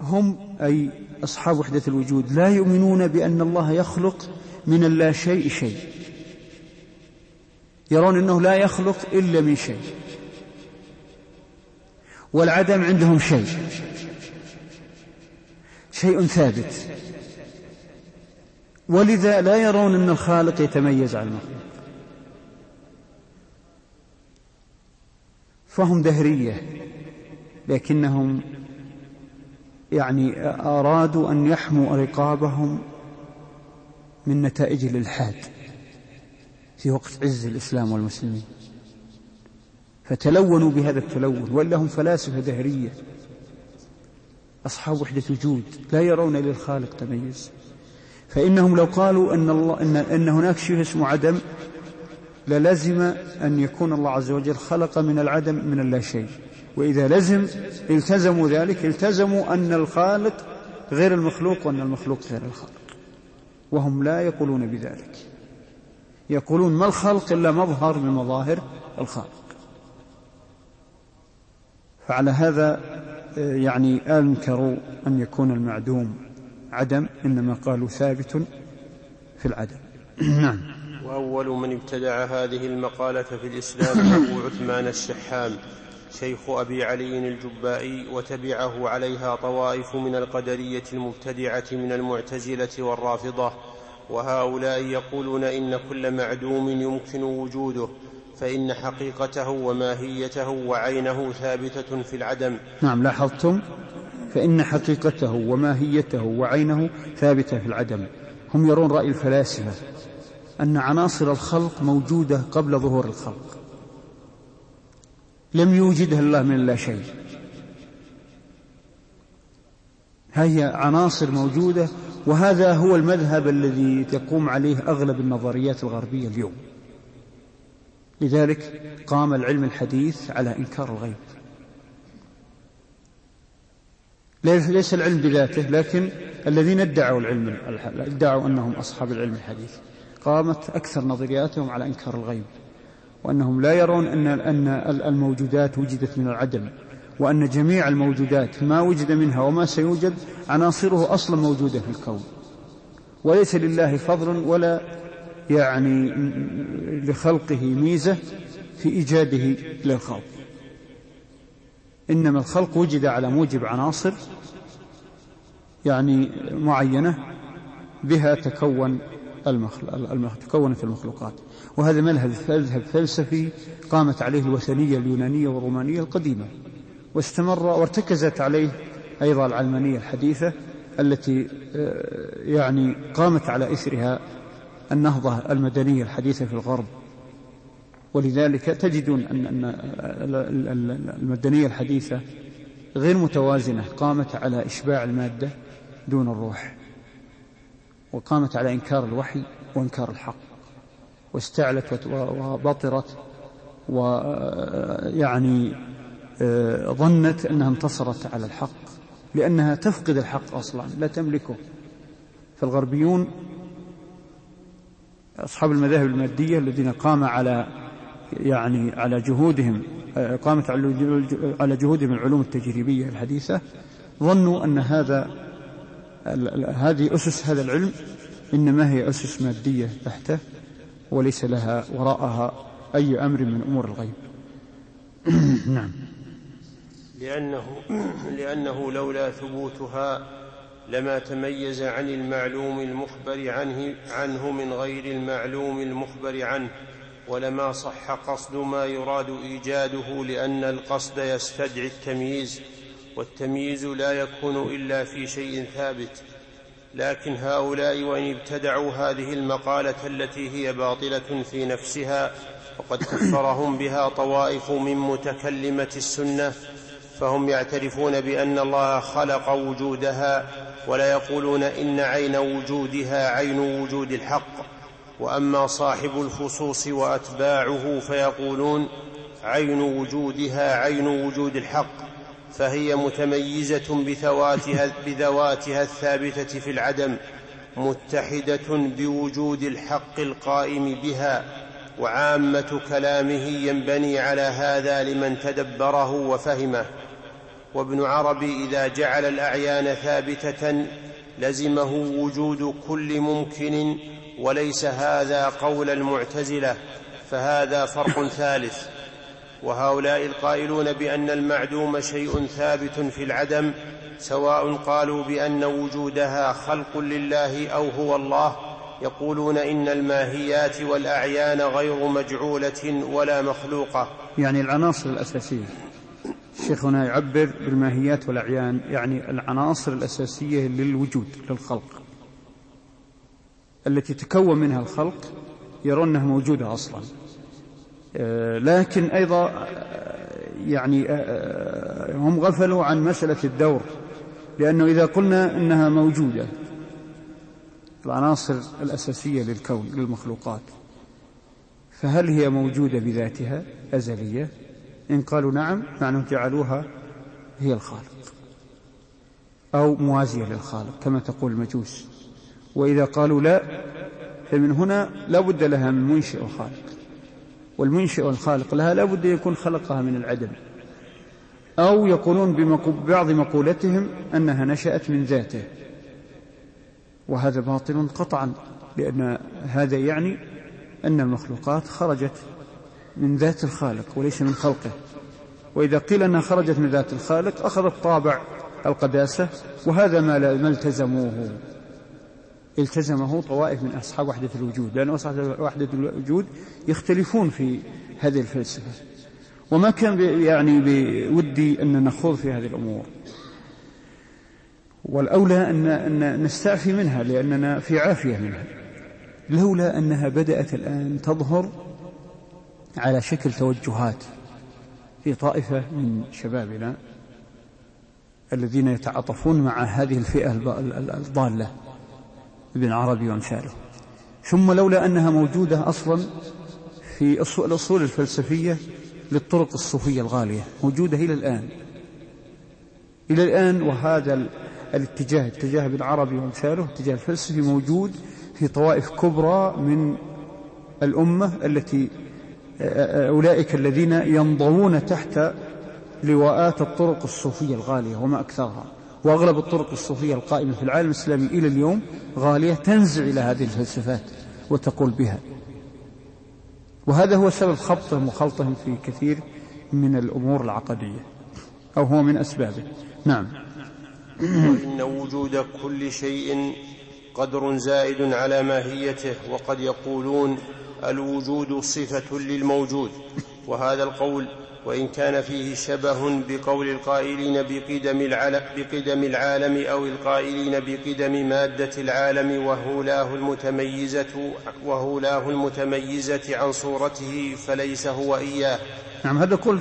هم أي أصحاب وحدة الوجود لا يؤمنون بأن الله يخلق من اللا شيء شيء، يرون أنه لا يخلق إلا من شيء، والعدم عندهم شيء ثابت، ولذا لا يرون أن الخالق يتميز عن المخلوق، فهم دهرية، لكنهم أرادوا أن يحموا رقابهم من نتائج الإلحاد في وقت عز الإسلام والمسلمين، فتلونوا بهذا التلون، وإلا هم فلاسفة دهرية أصحاب وحدة وجود لا يرون للخالق تميز. فإنهم لو قالوا أن هناك شيء اسمه عدم للزم أن يكون الله عز وجل خلق من العدم من اللا شيء، وإذا التزموا ذلك التزموا أن الخالق غير المخلوق وأن المخلوق غير الخالق، وهم لا يقولون بذلك، يقولون ما الخلق إلا مظهر من مظاهر الخالق. فعلى هذا أنكروا أن يكون المعدوم عدم، إنما قالوا ثابت في العدم. نعم. وأول من ابتدع هذه المقالة في الإسلام أبو عثمان الشحام شيخ أبي علي الجبائي، وتبعه عليها طوائف من القدرية المبتدعة من المعتزلة والرافضة، وهؤلاء يقولون إن كل معدوم يمكن وجوده، فإن حقيقته وماهيته وعينه ثابتة في العدم. نعم، لاحظتم؟ فإن حقيقته وماهيته وعينه ثابتة في العدم. هم يرون رأي الفلاسفة أن عناصر الخلق موجودة قبل ظهور الخلق، لم يوجدها الله من لا شيء، هي عناصر موجودة، وهذا هو المذهب الذي تقوم عليه أغلب النظريات الغربية اليوم. لذلك قام العلم الحديث على إنكار الغيب، ليس العلم بذاته، لكن الذين ادعوا العلم ادعوا أنهم أصحاب العلم الحديث قامت أكثر نظرياتهم على إنكار الغيب، وأنهم لا يرون أن الموجودات وجدت من العدم، وأن جميع الموجودات ما وجد منها وما سيوجد عناصره أصلا موجودة في الكون، وليس لله فضل ولا لخلقه ميزة في إيجاده للخلق، إنما الخلق وجد على موجب عناصر معينة بها تكونت المخلوقات. وهذا مذهب فلسفي قامت عليه الوثنية اليونانية والرومانية القديمة، واستمر وارتكزت عليه أيضا العلمانية الحديثة التي قامت على إثرها النهضة المدنية الحديثة في الغرب. ولذلك تجدون أن المدنية الحديثة غير متوازنة، قامت على إشباع المادة دون الروح، وقامت على إنكار الوحي وإنكار الحق، واستعلت وبطرت ظنت أنها انتصرت على الحق، لأنها تفقد الحق أصلا لا تملكه. فالغربيون أصحاب المذاهب المادية الذين قام على جهودهم قامت على جهودهم العلوم التجريبية الحديثة، ظنوا أن هذه أسس هذا العلم إنما هي أسس مادية بحتة، وليس لها وراءها أي أمر من أمور الغيب. نعم. لأنه لولا ثبوتها لما تميز عن المعلوم المخبر عنه من غير المعلوم المخبر عنه، ولما صح قصد ما يراد إيجاده، لأن القصد يستدعي التمييز، والتمييز لا يكون إلا في شيء ثابت. لكن هؤلاء وإن ابتدعوا هذه المقالة التي هي باطلة في نفسها، وقد كفرهم بها طوائف من متكلمة السنة، فهم يعترفون بأن الله خلق وجودها، ولا يقولون إن عين وجودها عين وجود الحق. وأما صاحب الفصوص وأتباعه فيقولون عين وجودها عين وجود الحق، فهي متميزة بذواتها الثابتة في العدم، متحدة بوجود الحق القائم بها. وعامة كلامه ينبني على هذا لمن تدبره وفهمه. وابن عربي إذا جعل الأعيان ثابتة لزمه وجود كل ممكن، وليس هذا قول المعتزلة، فهذا فرق ثالث. وهؤلاء القائلون بأن المعدوم شيء ثابت في العدم، سواء قالوا بأن وجودها خلق لله أو هو الله، يقولون إن الماهيات والأعيان غير مجعولة ولا مخلوقة. يعني العناصر الأساسية، الشيخ هنا يعبر بالماهيات والأعيان، يعني العناصر الأساسية للوجود للخلق التي تكون منها الخلق، يرون أنها موجودة أصلا. لكن أيضا يعني هم غفلوا عن مسألة الدور، لأنه إذا قلنا أنها موجودة العناصر الأساسية للكون للمخلوقات، فهل هي موجودة بذاتها أزلية؟ إن قالوا نعم معنى جعلوها هي الخالق أو موازية للخالق كما تقول المجوس. وإذا قالوا لا، فمن هنا لا بد لها من منشئ وخالق، والمنشئ والخالق لها لا بد يكون خلقها من العدم. أو يقولون ببعض مقولتهم أنها نشأت من ذاته، وهذا باطل قطعا، لأن هذا يعني أن المخلوقات خرجت من ذات الخالق وليس من خلقه. وإذا قيل أنها خرجت من ذات الخالق أخذت طابع القداسة، وهذا ما التزمه طوائف من أصحاب وحدة الوجود، لأن أصحاب وحدة الوجود يختلفون في هذه الفلسفة، وما كان يعني بودي أن نخوض في هذه الأمور، والأولى أن نستعفي منها لأننا في عافية منها، لولا أنها بدأت الآن تظهر على شكل توجهات في طائفة من شبابنا الذين يتعاطفون مع هذه الفئة الضالة ابن عربي وامثاله. ثم لولا أنها موجودة أصلا في الأصول الفلسفية للطرق الصوفية الغالية، موجودة إلى الآن. وهذا الاتجاه، اتجاه ابن عربي وامثاله، اتجاه الفلسفي، موجود في طوائف كبرى من الأمة، التي أولئك الذين ينضوون تحت لواءات الطرق الصوفية الغالية وما أكثرها. وأغلب الطرق الصوفية القائمة في العالم الإسلامي إلى اليوم غالية، تنزع إلى هذه الفلسفات وتقول بها، وهذا هو سبب خبطهم وخلطهم في كثير من الأمور العقدية، أو هو من أسبابه. نعم. وإن وجود كل شيء قدر زائد على ماهيته، وقد يقولون الوجود صفة للموجود، وهذا القول وإن كان فيه شبه بقول القائلين بقدم العالم أو القائلين بقدم مادة العالم وهولاه المتميزة عن صورته، فليس هو إياه. نعم، هذا قول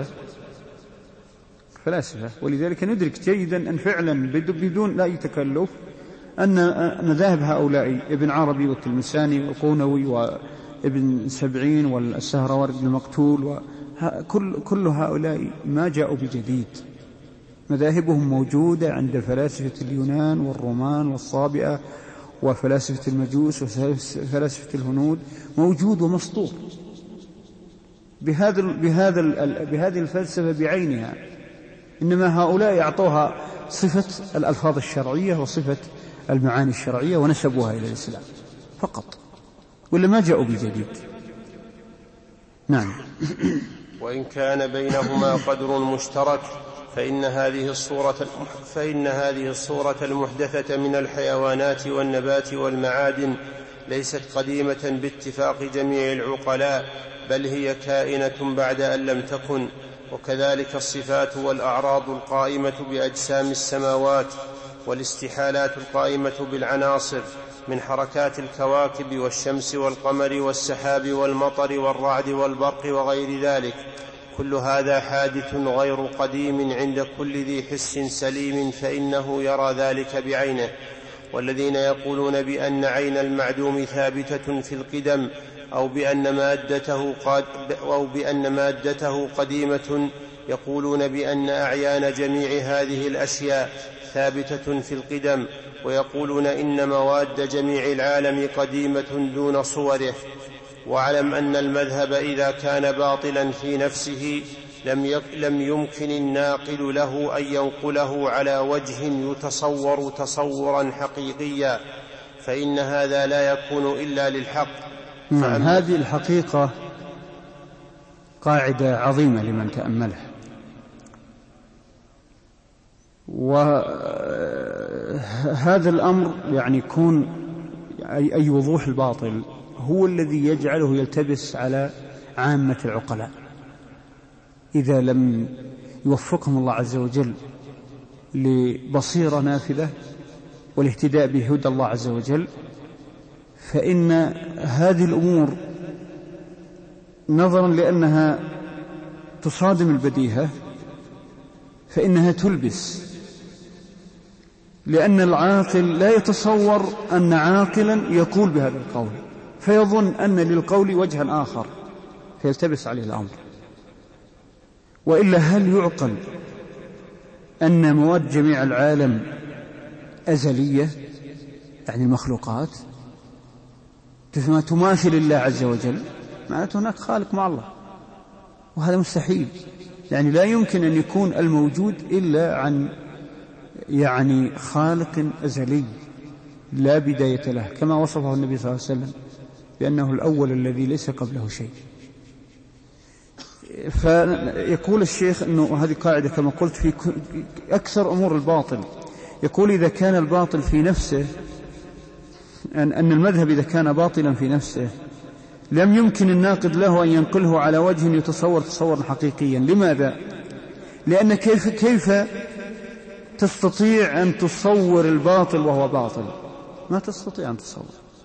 فلاسفة، ولذلك ندرك جيدا أن فعلا بدون لا يتكلف أن مذاهب هؤلاء ابن عربي والتلمساني والقونوي وابن سبعين والسهروارد المقتول كل هؤلاء ما جاءوا بجديد، مذاهبهم موجودة عند فلاسفة اليونان والرومان والصابئة وفلاسفة المجوس وفلاسفة الهنود، موجود ومسطور بهذه الفلسفة بعينها. إنما هؤلاء يعطوها صفة الألفاظ الشرعية وصفة المعاني الشرعية ونسبوها إلى الإسلام فقط، ولا ما جاءوا بجديد. نعم. وإن كان بينهما قدر مشترك، فإن هذه الصورة المحدثة من الحيوانات والنبات والمعادن ليست قديمة باتفاق جميع العقلاء، بل هي كائنة بعد أن لم تكن. وكذلك الصفات والأعراض القائمة بأجسام السماوات، والاستحالات القائمة بالعناصر من حركات الكواكب والشمس والقمر والسحاب والمطر والرعد والبرق وغير ذلك، كل هذا حادث غير قديم عند كل ذي حس سليم، فإنه يرى ذلك بعينه. والذين يقولون بأن عين المعدوم ثابتة في القدم، أو بأن مادته قديمة، يقولون بأن أعيان جميع هذه الأشياء ثابتة في القدم، ويقولون إن مواد جميع العالم قديمة دون صوره. واعلم أن المذهب إذا كان باطلا في نفسه لم يمكن الناقل له أن ينقله على وجه يتصور تصورا حقيقيا، فإن هذا لا يكون إلا للحق. هذه الحقيقة قاعدة عظيمة لمن تأملها، وهذا الأمر يعني يكون أي وضوح الباطل هو الذي يجعله يلتبس على عامة العقلاء إذا لم يوفقهم الله عز وجل لبصيرة نافذة والاهتداء بهدى الله عز وجل، فإن هذه الأمور نظرا لأنها تصادم البديهة فإنها تلبس، لأن العاقل لا يتصور أن عاقلا يقول بهذا القول، فيظن أن للقول وجها آخر فيلتبس عليه الأمر. وإلا هل يعقل أن مواد جميع العالم أزلية، يعني المخلوقات تماثل الله عز وجل؟ معناته هناك خالق مع الله، وهذا مستحيل. يعني لا يمكن أن يكون الموجود إلا عن يعني خالق أزلي لا بداية له، كما وصفه النبي صلى الله عليه وسلم بأنه الأول الذي ليس قبله شيء. فيقول الشيخ أنه هذه قاعدة كما قلت في أكثر أمور الباطل، يقول إذا كان الباطل في نفسه، أن المذهب إذا كان باطلا في نفسه لم يمكن الناقد له أن ينقله على وجه يتصور تصورا حقيقيا. لماذا؟ لأن كيف تستطيع أن تصور الباطل وهو باطل؟ ما تستطيع أن تصور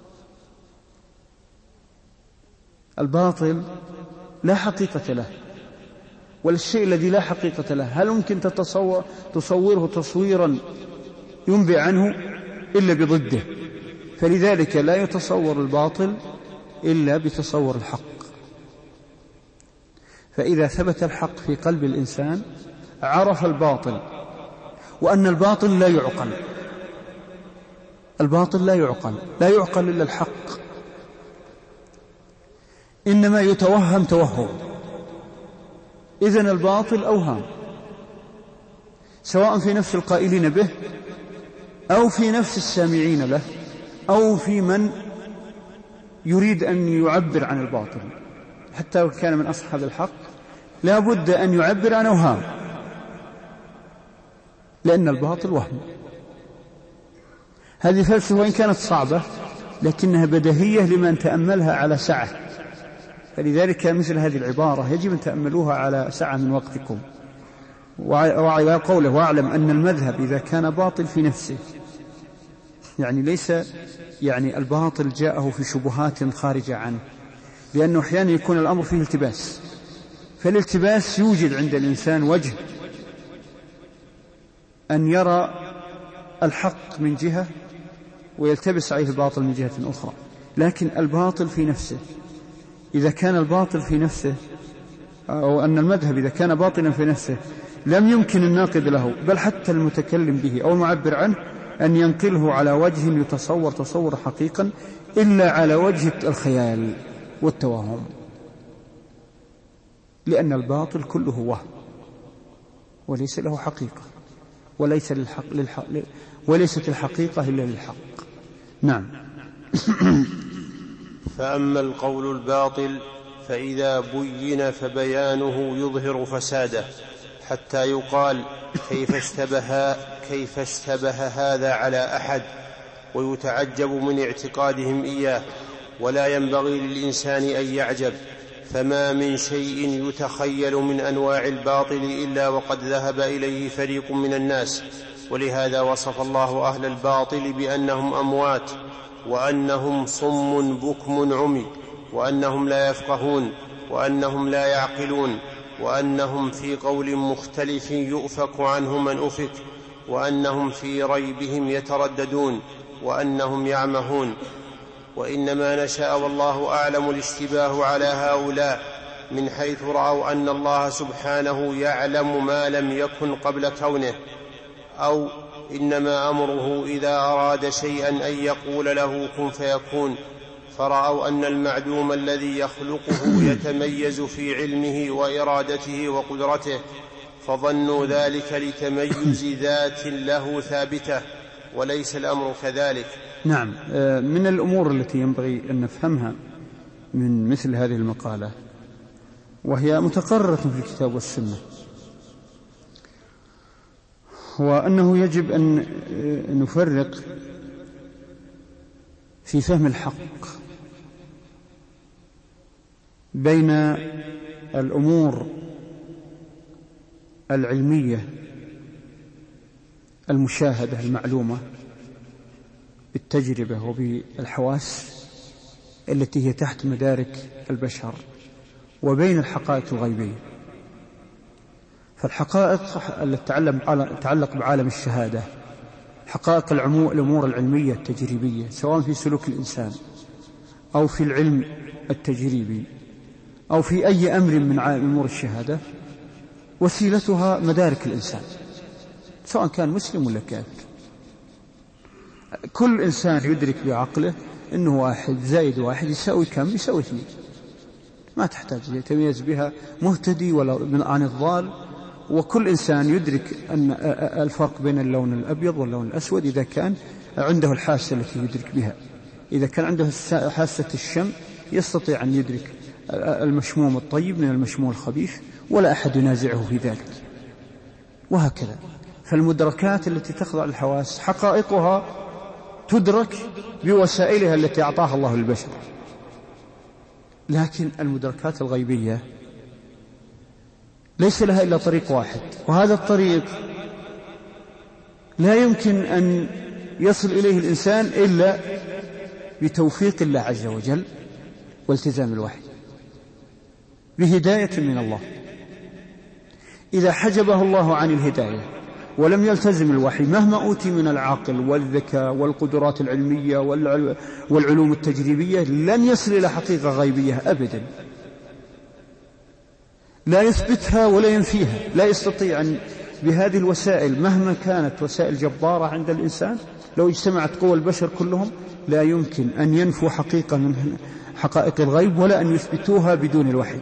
الباطل، لا حقيقة له، والشيء الذي لا حقيقة له هل ممكن تصوره تصويرا ينبئ عنه إلا بضده؟ فلذلك لا يتصور الباطل إلا بتصور الحق. فإذا ثبت الحق في قلب الإنسان عرف الباطل، وأن الباطل لا يعقل. الباطل لا يعقل إلا الحق، إنما يتوهم توهم. إذن الباطل أوهام، سواء في نفس القائلين به أو في نفس السامعين له أو في من يريد أن يعبر عن الباطل. حتى لو كان من أصحاب الحق لا بد أن يعبر عن أوهام، لأن الباطل وهم. هذه فلسفة وإن كانت صعبة لكنها بديهية لمن تأملها على سعة، فلذلك مثل هذه العبارة يجب أن تأملوها على سعة من وقتكم. وعلى قوله واعلم أن المذهب إذا كان باطل في نفسه، يعني ليس يعني الباطل جاءه في شبهات خارجة عنه، لأنه أحيانا يكون الأمر فيه التباس، فالالتباس يوجد عند الإنسان وجه أن يرى الحق من جهة ويلتبس عليه الباطل من جهة أخرى. لكن الباطل في نفسه، إذا كان الباطل في نفسه، أو أن المذهب إذا كان باطلا في نفسه لم يمكن الناقد له بل حتى المتكلم به أو المعبر عنه أن ينقله على وجه يتصور تصور حقيقا إلا على وجه الخيال والتوهم، لأن الباطل كله وهم وليس له حقيقة، وليست الحقيقة إلا للحق. نعم. فأما القول الباطل فإذا بين فبيانه يظهر فساده، حتى يقال كيف اشتبه هذا على أحد، ويتعجب من اعتقادهم إياه، ولا ينبغي للإنسان أن يعجب. فما من شيء يتخيل من أنواع الباطل إلا وقد ذهب إليه فريق من الناس، ولهذا وصف الله أهل الباطل بأنهم أموات، وأنهم صم بكم عمي، وأنهم لا يفقهون، وأنهم لا يعقلون، وأنهم في قول مختلف يؤفك عنه من أفك، وأنهم في ريبهم يترددون، وأنهم يعمهون. وإنما نشأ والله أعلم الاشتباه على هؤلاء من حيث رأوا أن الله سبحانه يعلم ما لم يكن قبل كونه، أو إنما أمره إذا أراد شيئا أن يقول له كن فيكون، فرأوا أن المعدوم الذي يخلقه يتميز في علمه وإرادته وقدرته، فظنوا ذلك لتميز ذات له ثابتة، وليس الأمر كذلك. نعم، من الأمور التي ينبغي أن نفهمها من مثل هذه المقالة، وهي متقررة في الكتاب والسنة، وأنه يجب أن نفرق في فهم الحق بين الأمور العلمية المشاهدة المعلومة بالتجربة وبالحواس التي هي تحت مدارك البشر، وبين الحقائق الغيبية. فالحقائق التي تتعلق بعالم الشهادة، حقائق الأمور العلمية التجريبية، سواء في سلوك الإنسان أو في العلم التجريبي أو في أي أمر من أمور الشهادة، وسيلتها مدارك الإنسان، سواء كان مسلم ولا كافر. كل إنسان يدرك بعقله أنه 1 زائد 1 يساوي كم؟ يساوي 2. ما تحتاج يتميز بها مهتدي ولا عن الضال. وكل إنسان يدرك أن الفرق بين اللون الأبيض واللون الأسود إذا كان عنده الحاسة التي يدرك بها. إذا كان عنده حاسة الشم يستطيع أن يدرك المشموم الطيب من المشموم الخبيث، ولا أحد ينازعه في ذلك، وهكذا. فالمدركات التي تخضع للحواس حقائقها تدرك بوسائلها التي أعطاها الله للبشر، لكن المدركات الغيبية ليس لها إلا طريق واحد، وهذا الطريق لا يمكن أن يصل إليه الإنسان إلا بتوفيق الله عز وجل والتزام الوحي بهداية من الله. إذا حجبه الله عن الهداية ولم يلتزم الوحي مهما أوتي من العقل والذكاء والقدرات العلمية والعلوم التجريبية لن يصل إلى حقيقة غيبية أبدا، لا يثبتها ولا ينفيها. لا يستطيع أن بهذه الوسائل مهما كانت وسائل جبارة عند الإنسان، لو اجتمعت قوى البشر كلهم لا يمكن أن ينفوا حقيقة من حقائق الغيب ولا أن يثبتوها بدون الوحي.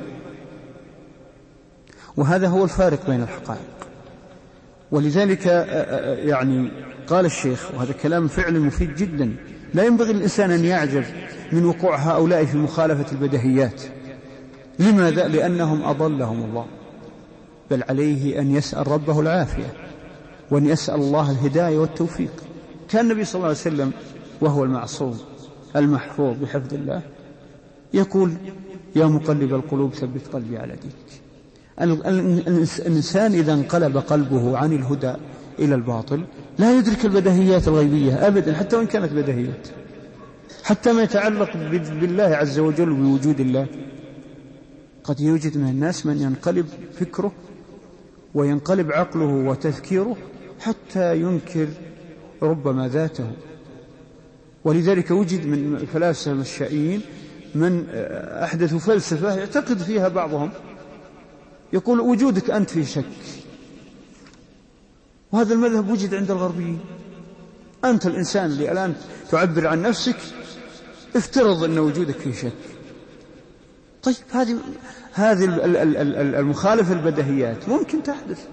وهذا هو الفارق بين الحقائق. ولذلك يعني قال الشيخ، وهذا كلام فعلا مفيد جدا، لا ينبغي للإنسان أن يعجب من وقوع هؤلاء في مخالفة البديهيات. لماذا؟ لأنهم أضلهم الله، بل عليه أن يسأل ربه العافية وأن يسأل الله الهداية والتوفيق. كان النبي صلى الله عليه وسلم وهو المعصوم المحفوظ بحفظ الله يقول: يا مقلب القلوب ثبت قلبي على دينك. الإنسان إذا انقلب قلبه عن الهدى إلى الباطل لا يدرك البديهيات الغيبية أبدا، حتى وإن كانت بديهيات، حتى ما يتعلق بالله عز وجل وبوجود الله. قد يوجد من الناس من ينقلب فكره وينقلب عقله وتفكيره حتى ينكر ربما ذاته. ولذلك وجد من الفلاسفة المشائيين من أحدثوا فلسفة يعتقد فيها بعضهم يقول وجودك أنت في شك، وهذا المذهب وجد عند الغربيين. أنت الإنسان اللي الآن تعبر عن نفسك افترض أن وجودك في شك. طيب هذه المخالفة البديهيات ممكن تحدث.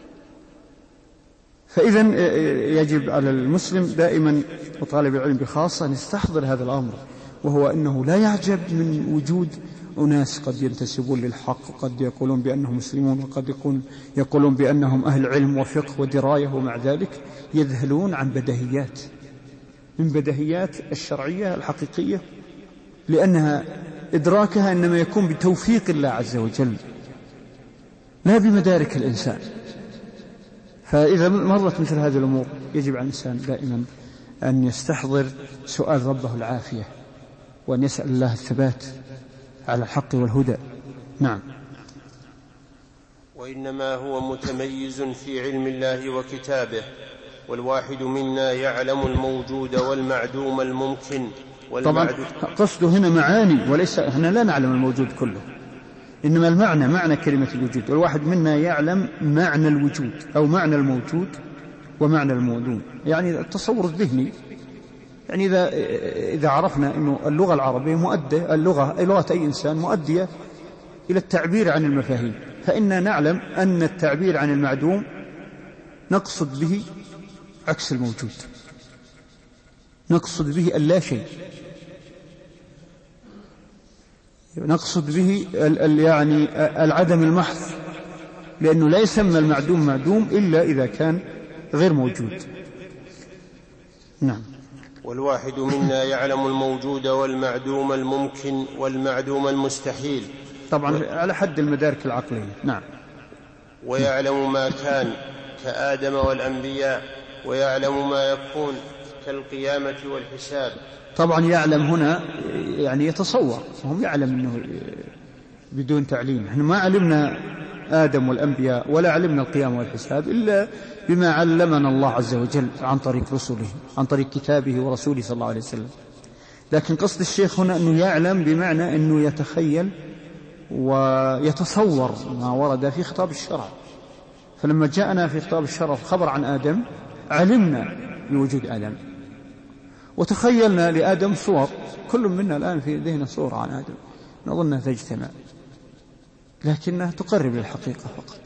فإذا يجب على المسلم دائما وطالب العلم بخاصة أن يستحضر هذا الأمر، وهو أنه لا يعجب من وجود أناس قد ينتسبون للحق، وقد يقولون بأنهم مسلمون، وقد يقولون بأنهم أهل علم وفقه ودراية، ومع ذلك يذهلون عن بديهيات من بديهيات الشرعية الحقيقية، لأنها إدراكها إنما يكون بتوفيق الله عز وجل لا بمدارك الإنسان. فإذا مرت مثل هذه الأمور يجب على الإنسان دائما أن يستحضر سؤال ربه العافية، وأن يسأل الله الثبات على الحق والهدى. نعم. وإنما هو متميز في علم الله وكتابه، والواحد منا يعلم الموجود والمعدوم الممكن طبعا قصده هنا معاني، وليس هنا لا نعلم الموجود كله، إنما المعنى معنى كلمة الوجود. والواحد منا يعلم معنى الوجود أو معنى الموجود ومعنى الموجود، يعني التصور الذهني يعني إذا عرفنا أن اللغة العربية مؤدية، لغة أي إنسان مؤدية إلى التعبير عن المفاهيم، فإننا نعلم أن التعبير عن المعدوم نقصد به عكس الموجود، نقصد به اللا شيء، نقصد به يعني العدم المحض، لأنه لا يسمى المعدوم معدوم إلا إذا كان غير موجود. نعم. والواحد منا يعلم الموجود والمعدوم الممكن والمعدوم المستحيل، طبعا على حد المدارك العقلية. نعم. ويعلم ما كان كآدم والأنبياء، ويعلم ما يكون كالقيامة والحساب. طبعا يعلم هنا يعني يتصور، وهم يعلم أنه بدون تعليم. احنا ما علمنا آدم والأنبياء ولا علمنا القيامة والحساب إلا بما علمنا الله عز وجل عن طريق رسله، عن طريق كتابه ورسوله صلى الله عليه وسلم. لكن قصد الشيخ هنا أنه يعلم بمعنى أنه يتخيل ويتصور ما ورد في خطاب الشرع. فلما جاءنا في خطاب الشرع خبر عن آدم علمنا بوجود آدم، وتخيلنا لآدم صور، كل منا الآن في ذهنه صورة عن آدم نظنها تجتمع، لكنها تقرب للحقيقة فقط،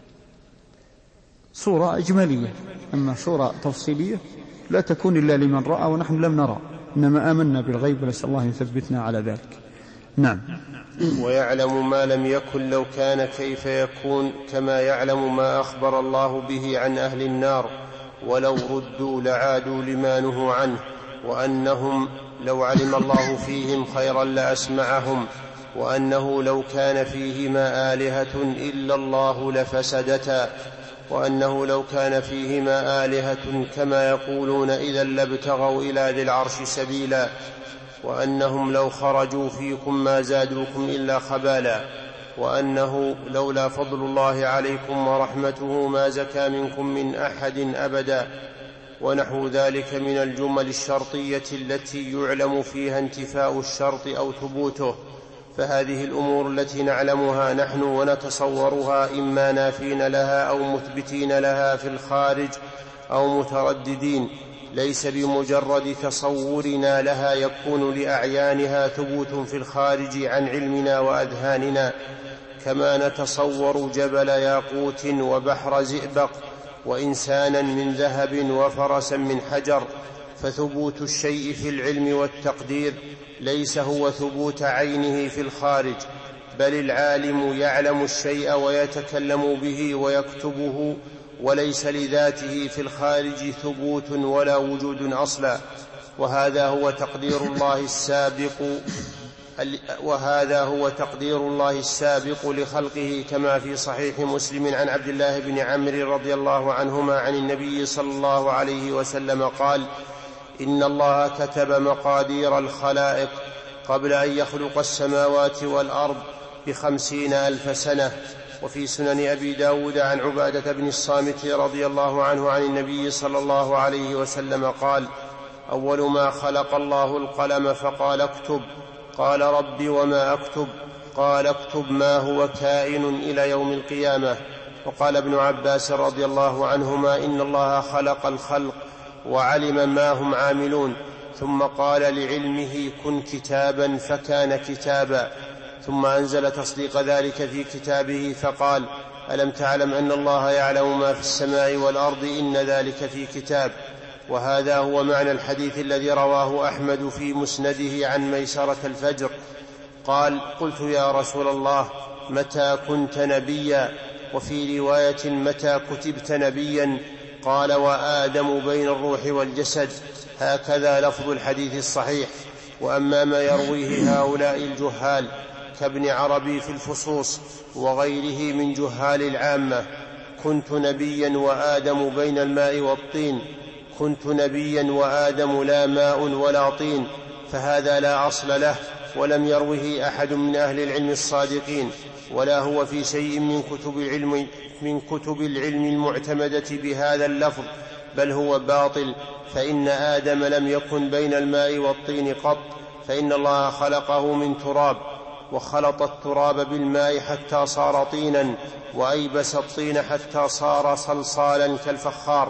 صورة إجمالية. أما صورة تفصيلية لا تكون إلا لمن رأى، ونحن لم نرى، إنما آمنا بالغيب، ونسأل الله يثبتنا على ذلك. نعم. ويعلم ما لم يكن لو كان كيف يكون، كما يعلم ما أخبر الله به عن أهل النار ولو ردوا لعادوا لما نهوا عنه، وأنهم لو علم الله فيهم خيرا لأسمعهم، وأنه لو كان فيهما آلهة إلا الله لفسدتا، وأنه لو كان فيهما آلهة كما يقولون إذا لابتغوا إلى ذي العرش سبيلا، وأنهم لو خرجوا فيكم ما زادوكم إلا خبالا، وأنه لولا فضل الله عليكم ورحمته ما زكى منكم من أحد أبدا، ونحو ذلك من الجمل الشرطية التي يعلم فيها انتفاء الشرط أو ثبوته. فهذه الأمور التي نعلمها نحن ونتصورها إما نافين لها أو مثبتين لها في الخارج أو مترددين، ليس بمجرد تصورنا لها يكون لأعيانها ثبوت في الخارج عن علمنا وأذهاننا، كما نتصور جبل ياقوت وبحر زئبق وإنسانا من ذهب وفرسا من حجر. فثبوت الشيء في العلم والتقدير ليس هو ثبوت عينه في الخارج، بل العالم يعلم الشيء ويتكلم به ويكتبه، وليس لذاته في الخارج ثبوت ولا وجود أصلا. وهذا هو تقدير الله السابق لخلقه، كما في صحيح مسلم عن عبد الله بن عمرو رضي الله عنهما عن النبي صلى الله عليه وسلم قال: إن الله كتب مقادير الخلائق قبل أن يخلق السماوات والأرض ب50,000 سنة. وفي سنن أبي داود عن عبادة بن الصامت رضي الله عنه عن النبي صلى الله عليه وسلم قال: أول ما خلق الله القلم فقال: اكتب. قال: رب وما أكتب؟ قال: اكتب ما هو كائن إلى يوم القيامة. وقال ابن عباس رضي الله عنهما: إن الله خلق الخلق وعلم ما هم عاملون، ثم قال لعلمه: كن كتابا، فكان كتابا، ثم أنزل تصديق ذلك في كتابه فقال: ألم تعلم أن الله يعلم ما في السماء والأرض، إن ذلك في كتاب. وهذا هو معنى الحديث الذي رواه أحمد في مسنده عن ميسرة الفجر قال: قلت يا رسول الله متى كنت نبيا؟ وفي رواية: متى كتبت نبيا؟ قال: وآدم بين الروح والجسد. هكذا لفظ الحديث الصحيح. وأما ما يرويه هؤلاء الجهال كابن عربي في الفصوص وغيره من جهال العامة: كنت نبيا وآدم بين الماء والطين، كنت نبيا وآدم لا ماء ولا طين، فهذا لا أصل له، ولم يروه أحد من أهل العلم الصادقين، ولا هو في شيء من كتب العلم المعتمدة بهذا اللفظ، بل هو باطل. فإن آدم لم يكن بين الماء والطين قط، فإن الله خلقه من تراب، وخلط التراب بالماء حتى صار طينا، وأيبس الطين حتى صار صلصالا كالفخار،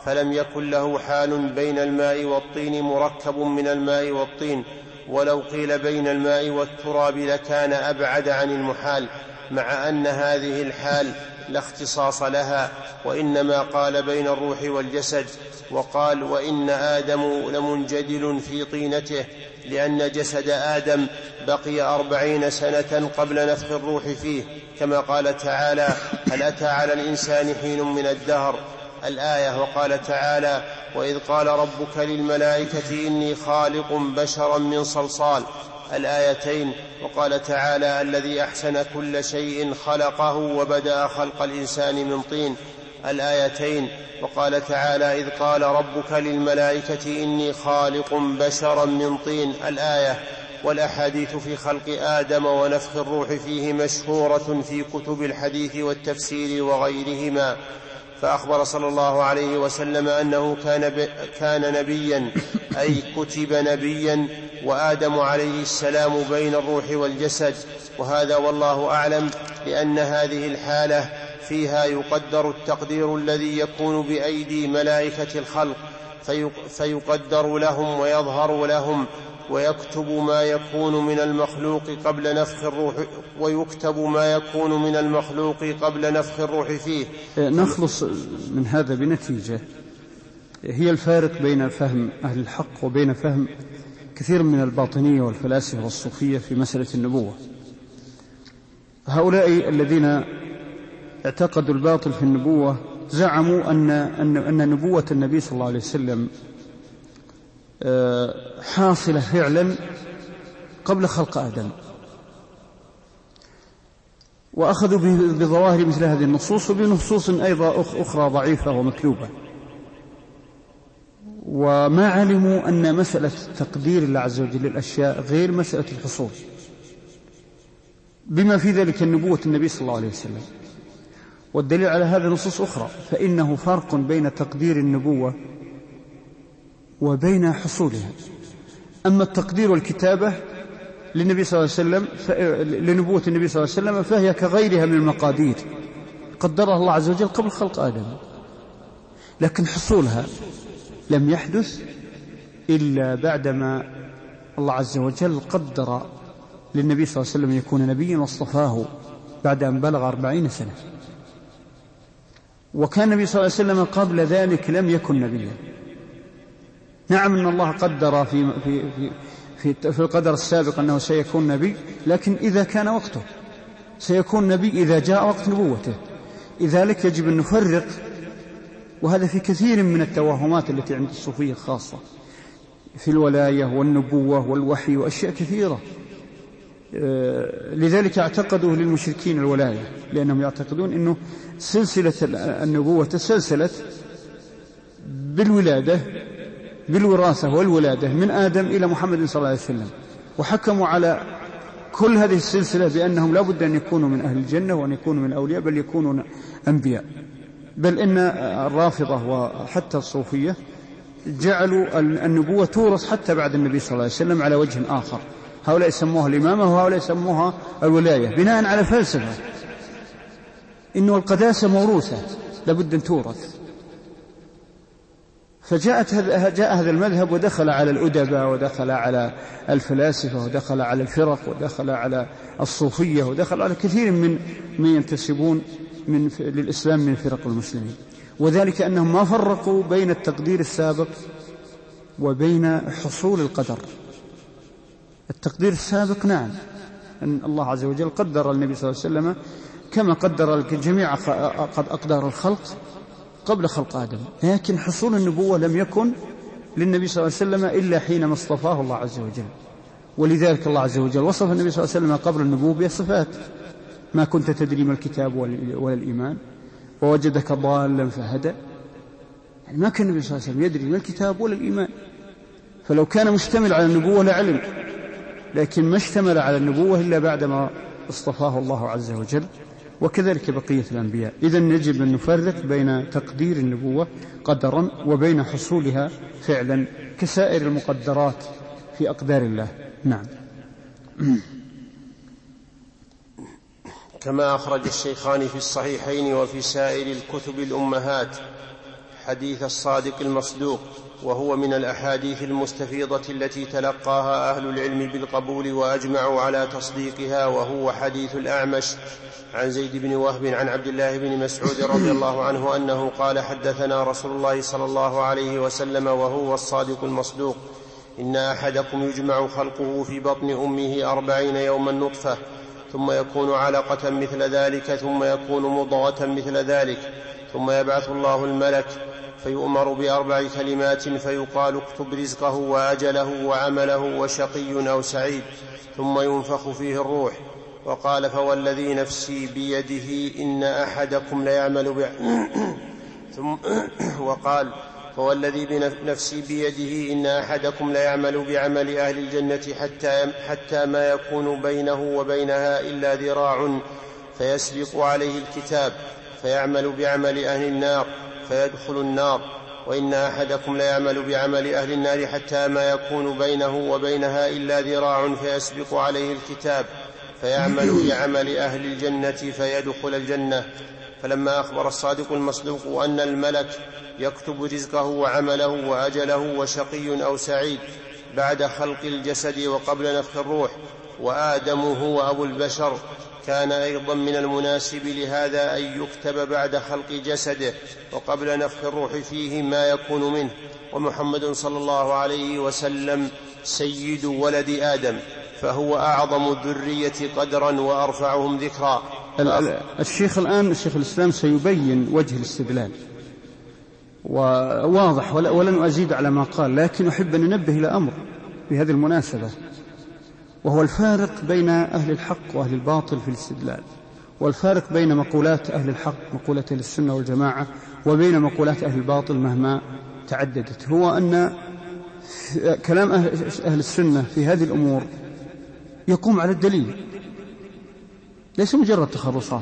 فلم يكن له حال بين الماء والطين مركب من الماء والطين، ولو قيل بين الماء والتراب لكان أبعد عن المحال، مع أن هذه الحال لا اختصاص لها، وإنما قال بين الروح والجسد. وقال: وإن آدم لمنجدل في طينته، لأن جسد آدم بقي 40 سنة قبل نفخ الروح فيه، كما قال تعالى: هل أتى على الإنسان حين من الدهر، الآية. وقال تعالى: وإذ قال ربك للملائكة إني خالق بشرا من صلصال، الآيتين. وقال تعالى: الذي أحسن كل شيء خلقه وبدأ خلق الإنسان من طين، الآيتين. وقال تعالى: إذ قال ربك للملائكة إني خالق بشرا من طين، الآية. والأحاديث في خلق آدم ونفخ الروح فيه مشهورة في كتب الحديث والتفسير وغيرهما. فأخبر صلى الله عليه وسلم أنه كان نبيا، أي كتب نبيا، وآدم عليه السلام بين الروح والجسد. وهذا والله أعلم، لأن هذه الحالة فيها يقدر التقدير الذي يكون بأيدي ملائكة الخلق، فيقدر لهم ويظهر لهم، ويكتب ما يكون من المخلوق قبل نفخ الروح، ويكتب ما يكون من المخلوق قبل نفخ الروح فيه. نخلص من هذا بنتيجة هي الفارق بين فهم أهل الحق وبين فهم كثير من الباطنية والفلاسفة والصوفية في مسألة النبوة. هؤلاء الذين اعتقدوا الباطل في النبوة زعموا أن نبوة النبي صلى الله عليه وسلم حاصلة فعلا قبل خلق آدم، وأخذوا بظواهر مثل هذه النصوص وبنصوص أيضا أخرى ضعيفة ومكذوبة، وما علموا أن مسألة تقدير الله عز وجل للأشياء غير مسألة الحصول، بما في ذلك النبوة النبي صلى الله عليه وسلم. والدليل على هذا نصوص أخرى، فإنه فرق بين تقدير النبوة وبين حصولها. أما التقدير والكتابة للنبي صلى الله عليه وسلم لنبوة النبي صلى الله عليه وسلم فهي كغيرها من المقادير قدرها الله عز وجل قبل خلق آدم، لكن حصولها لم يحدث إلا بعدما الله عز وجل قدر للنبي صلى الله عليه وسلم يكون نبيا واصطفاه بعد أن بلغ 40 سنة. وكان النبي صلى الله عليه وسلم قبل ذلك لم يكن نبيا. نعم أن الله قدر في القدر السابق أنه سيكون نبي، لكن إذا كان وقته سيكون نبي إذا جاء وقت نبوته. لذلك يجب أن نفرق، وهذا في كثير من التوهمات التي عند الصوفية خاصة في الولاية والنبوة والوحي وأشياء كثيرة. لذلك اعتقدوا للمشركين الولاية، لأنهم يعتقدون أنه سلسلة النبوة تسلسلت بالوراثة والولادة من آدم إلى محمد صلى الله عليه وسلم، وحكموا على كل هذه السلسلة بأنهم لا بد أن يكونوا من أهل الجنة وأن يكونوا من أولياء، بل يكونوا أنبياء. بل إن الرافضة وحتى الصوفية جعلوا النبوة تورث حتى بعد النبي صلى الله عليه وسلم على وجه آخر، هؤلاء يسموها الإمامة وهؤلاء يسموها الولاية، بناء على فلسفة إنه القداسة موروثة لابد أن تورث. جاء هذا المذهب ودخل على الأدباء ودخل على الفلاسفة ودخل على الفرق ودخل على الصوفية ودخل على كثير من ينتسبون للإسلام من فرق المسلمين، وذلك أنهم ما فرقوا بين التقدير السابق وبين حصول القدر. التقدير السابق نعم أن الله عز وجل قدر النبي صلى الله عليه وسلم كما قدر جميع قد أقدار الخلق قبل خلق آدم، لكن حصول النبوة لم يكن للنبي صلى الله عليه وسلم إلا حينما اصطفاه الله عز وجل. ولذلك الله عز وجل وصف النبي صلى الله عليه وسلم قبل النبوة بصفات: ما كنت تدري ما الكتاب ولا الإيمان ووجدك ضالا فهدى. يعني ما كان النبي صلى الله عليه وسلم يدري ما الكتاب ولا الإيمان، فلو كان مشتمل على النبوة لعلم، لكن ما اشتمل على النبوة إلا بعدما اصطفاه الله عز وجل، وكذلك بقية الأنبياء. إذن يجب أن نفرق بين تقدير النبوة قدرا وبين حصولها فعلا كسائر المقدرات في أقدار الله. نعم. كما أخرج الشيخان في الصحيحين وفي سائر الكتب الأمهات حديث الصادق المصدوق، وهو من الأحاديث المستفيضة التي تلقاها أهل العلم بالقبول وأجمعوا على تصديقها، وهو حديث الأعمش عن زيد بن وهب عن عبد الله بن مسعود رضي الله عنه أنه قال: حدثنا رسول الله صلى الله عليه وسلم وهو الصادق المصدوق: إن أحدكم يجمع خلقه في بطن أمه 40 يوما نطفة، ثم يكون علقة مثل ذلك، ثم يكون مضغة مثل ذلك، ثم يبعث الله الملك فيؤمر ب4 كلمات فيقال: اكتب رزقه وأجله وعمله وشقي أو سعيد، ثم ينفخ فيه الروح. وقال: فوالذي نفسي بيده إن أحدكم ليعمل وقال: فوالذي بنفسي بيده إن أحدكم ليعمل بعمل أهل الجنة حتى ما يكون بينه وبينها إلا ذراع فيسبق عليه الكتاب فيعمل بعمل أهل النار فيدخل النار، وإن أحدكم ليعمل بعمل أهل النار حتى ما يكون بينه وبينها إلا ذراع فيسبق عليه الكتاب فيعمل بعمل أهل الجنة فيدخل الجنة. فلما أخبر الصادق المصدوق أن الملك يكتب رزقه وعمله وأجله وشقي أو سعيد بعد خلق الجسد وقبل نفخ الروح، وآدم هو أبو البشر، كان أيضا من المناسب لهذا أن يكتب بعد خلق جسده وقبل نفخ الروح فيه ما يكون منه. ومحمد صلى الله عليه وسلم سيد ولد آدم، فهو أعظم الذرية قدرا وأرفعهم ذكرا. الشيخ الإسلام سيبين وجه الاستدلال وواضح، ولن أزيد على ما قال، لكن أحب أن ننبه إلى أمر بهذه المناسبة، وهو الفارق بين أهل الحق وأهل الباطل في الاستدلال، والفارق بين مقولات أهل الحق مقولة السنة والجماعة وبين مقولات أهل الباطل مهما تعددت. هو أن كلام أهل السنة في هذه الأمور يقوم على الدليل، ليس مجرد تخرصات.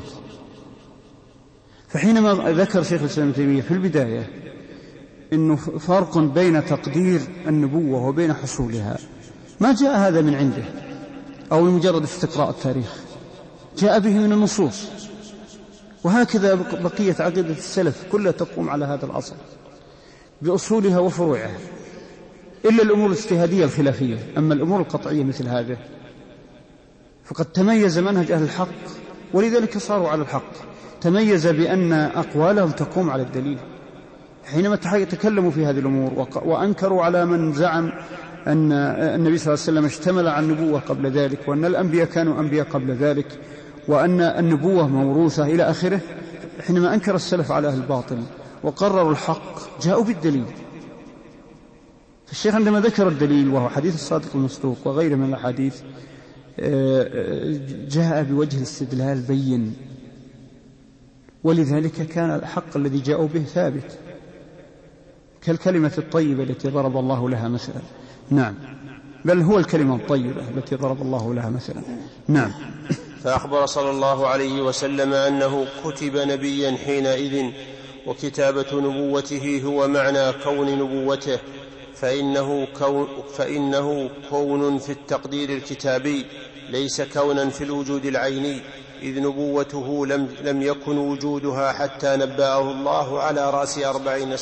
فحينما ذكر شيخ الإسلام ابن تيمية في البداية إنه فرق بين تقدير النبوة وبين حصولها، ما جاء هذا من عنده أو من مجرد استقراء التاريخ، جاء به من النصوص. وهكذا بقية عقيدة السلف كلها تقوم على هذا الأصل بأصولها وفروعها، إلا الأمور الاجتهادية الخلافية. أما الأمور القطعية مثل هذا فقد تميز منهج أهل الحق، ولذلك صاروا على الحق. تميز بأن أقوالهم تقوم على الدليل. حينما تكلموا في هذه الأمور وأنكروا على من زعم أن النبي صلى الله عليه وسلم اشتمل على النبوة قبل ذلك، وأن الأنبياء كانوا أنبياء قبل ذلك، وأن النبوة موروثة إلى آخره، حينما أنكر السلف على أهل الباطل وقرروا الحق جاءوا بالدليل. فالشيخ عندما ذكر الدليل وهو حديث الصادق المصدوق وغيره من الأحاديث جاء بوجه الاستدلال بين، ولذلك كان الحق الذي جاءوا به ثابت، كالكلمة الطيبة التي ضرب الله لها مثلا. نعم، بل هو الكلمة الطيبة التي ضرب الله لها مثلا. نعم. فأخبر صلى الله عليه وسلم أنه كتب نبيا حينئذ، وكتابة نبوته هو معنى كون نبوته، فإنه كون في التقدير الكتابي ليس كونا في الوجود العيني، إذ نبوته لم يكن وجودها حتى نبأه الله على رأس 40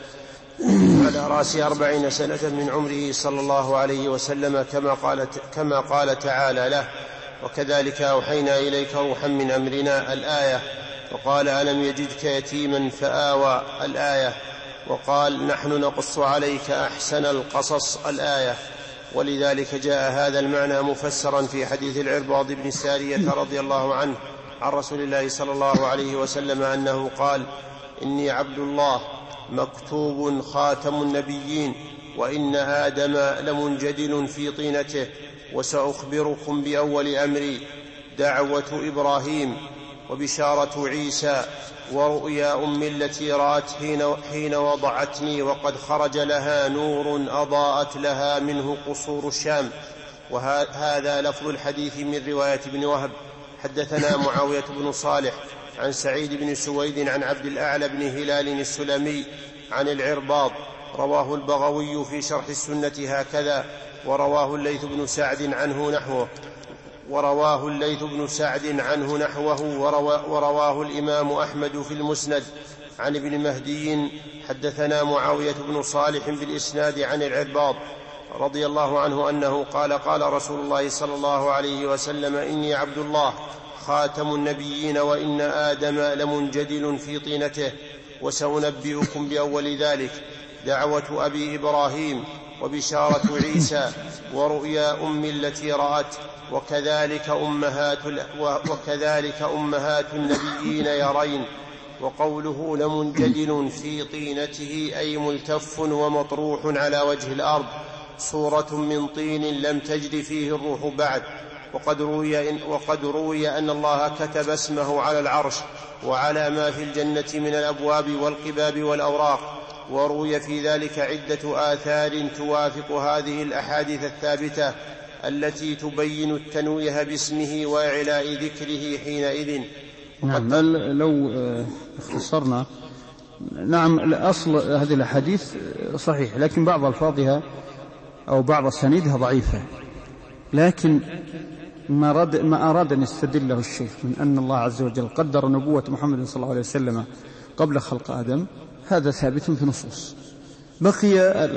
سنة من عمره صلى الله عليه وسلم، كما قال تعالى له: وكذلك أوحينا إليك روحا من أمرنا الآية، وقال: ألم يجدك يتيما فآوى الآية، وقال: نحن نقص عليك أحسن القصص الآية. ولذلك جاء هذا المعنى مفسرا في حديث العرباض بن سارية رضي الله عنه عن رسول الله صلى الله عليه وسلم أنه قال: إني عبد الله مكتوب خاتم النبيين، وإن آدم لمنجدل في طينته، وسأخبركم بأول أمري: دعوة إبراهيم، وبشارة عيسى، ورؤيا أمي التي رأت حين وضعتني وقد خرج لها نور أضاءت لها منه قصور الشام. وهذا لفظ الحديث من رواية ابن وهب. حدثنا معاوية بن صالح عن سعيد بن سويد عن عبد الأعلى بن هلال السلمي عن العرباض، رواه البغوي في شرح السنة هكذا، ورواه الليث بن سعد عنه نحوه، ورواه الإمام أحمد في المسند عن ابن مهدي حدثنا معاوية بن صالح بالإسناد عن العرباض رضي الله عنه أنه قال قال رسول الله صلى الله عليه وسلم إني عبد الله خاتم النبيين وإن آدم لمنجدل في طينته وسأنبئكم بأول ذلك دعوة أبي إبراهيم وبشارة عيسى ورؤيا أمي التي رأت وكذلك أمهات النبيين يرين وقوله لمنجدل في طينته أي ملتف ومطروح على وجه الأرض صورة من طين لم تجد فيه الروح بعد وقد روي أن الله كتب اسمه على العرش وعلى ما في الجنة من الأبواب والقباب والأوراق وروي في ذلك عدة آثار توافق هذه الأحاديث الثابتة التي تبين التنويه باسمه وإعلاء ذكره حينئذ. نعم لو اختصرنا نعم أصل هذه الأحاديث صحيح لكن بعض ألفاظها أو بعض أسانيدها ضعيفة لكن ما أراد أن يستدله الشيخ من أن الله عز وجل قدر نبوة محمد صلى الله عليه وسلم قبل خلق آدم هذا ثابت في نصوص. بقي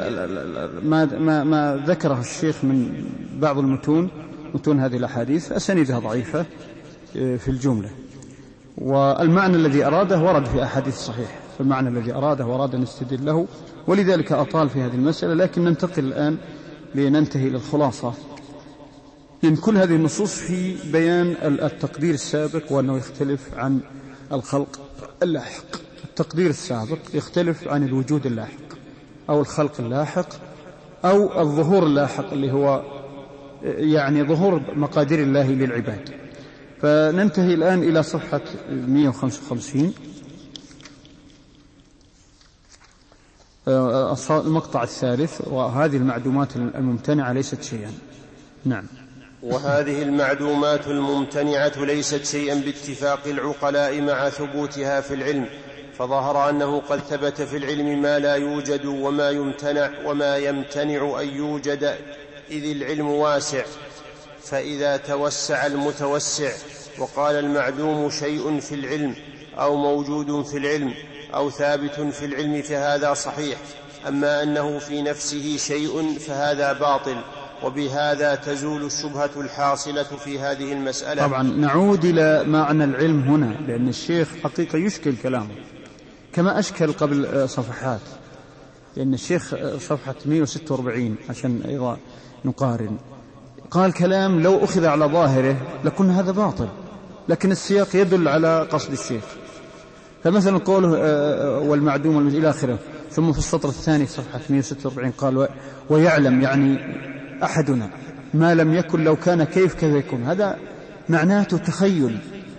ما ذكره الشيخ من بعض متون هذه الأحاديث أسانيدها ضعيفة في الجملة والمعنى الذي أراده ورد في أحاديث صحيح فالمعنى الذي أراده وراد أن يستدله ولذلك أطال في هذه المسألة لكن ننتقل الآن لننتهي إلى الخلاصة. لأن كل هذه النصوص في بيان التقدير السابق وأنه يختلف عن الخلق اللاحق. التقدير السابق يختلف عن الوجود اللاحق أو الخلق اللاحق أو الظهور اللاحق اللي هو يعني ظهور مقادير الله للعباد. فننتهي الآن إلى صفحة 155 المقطع الثالث وهذه المعدومات الممتنعة ليست شيئا. نعم. وهذه المعدومات الممتنعة ليست شيئا باتفاق العقلاء مع ثبوتها في العلم فظهر أنه قد ثبت في العلم ما لا يوجد وما يمتنع أن يوجد إذ العلم واسع فإذا توسع المتوسع وقال المعدوم شيء في العلم أو موجود في العلم أو ثابت في العلم فهذا صحيح أما أنه في نفسه شيء فهذا باطل وبهذا تزول الشبهة الحاصلة في هذه المسألة. طبعا نعود إلى معنى العلم هنا لأن الشيخ حقيقة يشكل كلامه كما أشكل قبل صفحات لأن الشيخ صفحة 146 عشان أيضا نقارن قال كلام لو أخذ على ظاهره لكن هذا باطل لكن السياق يدل على قصد الشيخ. فمثلا قوله والمعدوم إلى آخره ثم في السطر الثاني صفحة 146 قال ويعلم يعني أحدنا ما لم يكن لو كان كيف يكون هذا معناته تخيل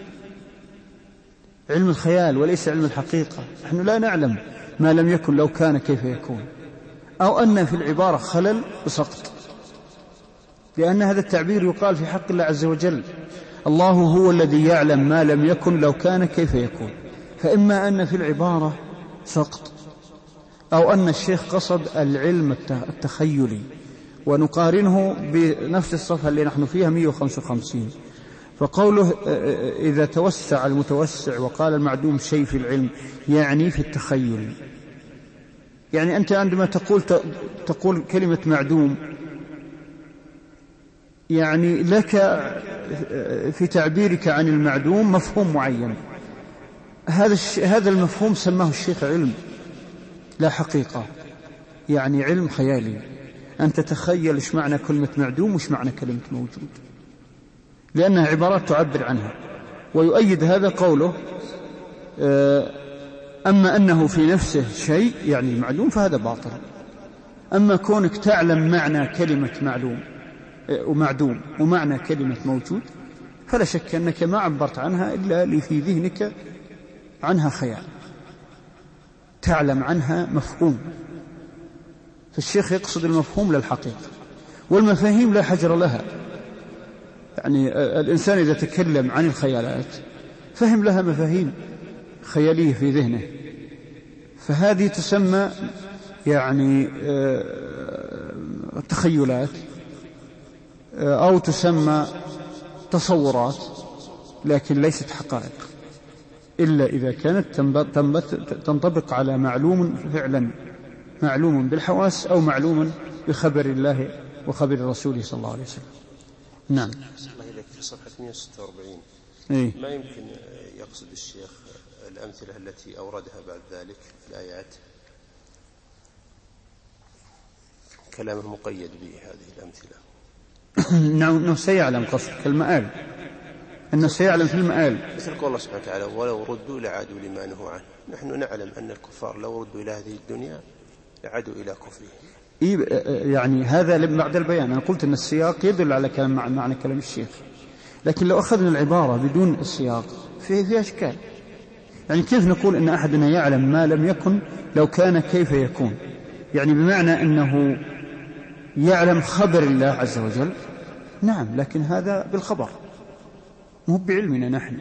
علم الخيال وليس علم الحقيقة. نحن لا نعلم ما لم يكن لو كان كيف يكون أو أن في العبارة خلل بسقط لأن هذا التعبير يقال في حق الله عز وجل الله هو الذي يعلم ما لم يكن لو كان كيف يكون فإما أن في العبارة سقط أو أن الشيخ قصد العلم التخيلي ونقارنه بنفس الصفحة اللي نحن فيها 155 فقوله إذا توسع المتوسع وقال المعدوم شيء في العلم يعني في التخيل يعني أنت عندما تقول كلمة معدوم يعني لك في تعبيرك عن المعدوم مفهوم معين هذا المفهوم سماه الشيخ علم لا حقيقة يعني علم خيالي أن تتخيل إيش معنى كلمة معدوم وإيش معنى كلمة موجود لأنها عبارات تعبر عنها. ويؤيد هذا قوله أما أنه في نفسه شيء يعني معلوم فهذا باطل أما كونك تعلم معنى كلمة معلوم ومعدوم ومعنى كلمة موجود فلا شك أنك ما عبرت عنها إلا اللي في ذهنك عنها خيال تعلم عنها مفهوم. فالشيخ يقصد المفهوم للحقيقة والمفاهيم لا حجر لها يعني الإنسان إذا تكلم عن الخيالات فهم لها مفاهيم خيالية في ذهنه فهذه تسمى يعني تخيلات أو تسمى تصورات لكن ليست حقائق إلا إذا كانت تنطبق على معلوم فعلا، معلوم بالحواس أو معلوم بخبر الله وخبر رسوله صلى الله عليه وسلم. نعم. الله إليك في صفحة 146 ما يمكن يقصد الشيخ الأمثلة التي أوردها بعد ذلك في الآيات، كلامه مقيد بهذه الأمثلة. أنه سيعلم قصدك المآل، أنه سيعلم في المآل، مثل قول الله سبحانه وتعالى ولو ردوا لعادوا لما نهوا عنه. نحن نعلم أن الكفار لو ردوا إلى هذه الدنيا لعادوا إلى كفرهم. يعني هذا بعد البيان. أنا قلت أن السياق يدل على معنى كلام الشيخ، لكن لو أخذنا العبارة بدون السياق فيه أشكال. يعني كيف نقول أن أحدنا يعلم ما لم يكن لو كان كيف يكون؟ يعني بمعنى أنه يعلم خبر الله عز وجل، نعم، لكن هذا بالخبر مو بعلمنا نحن،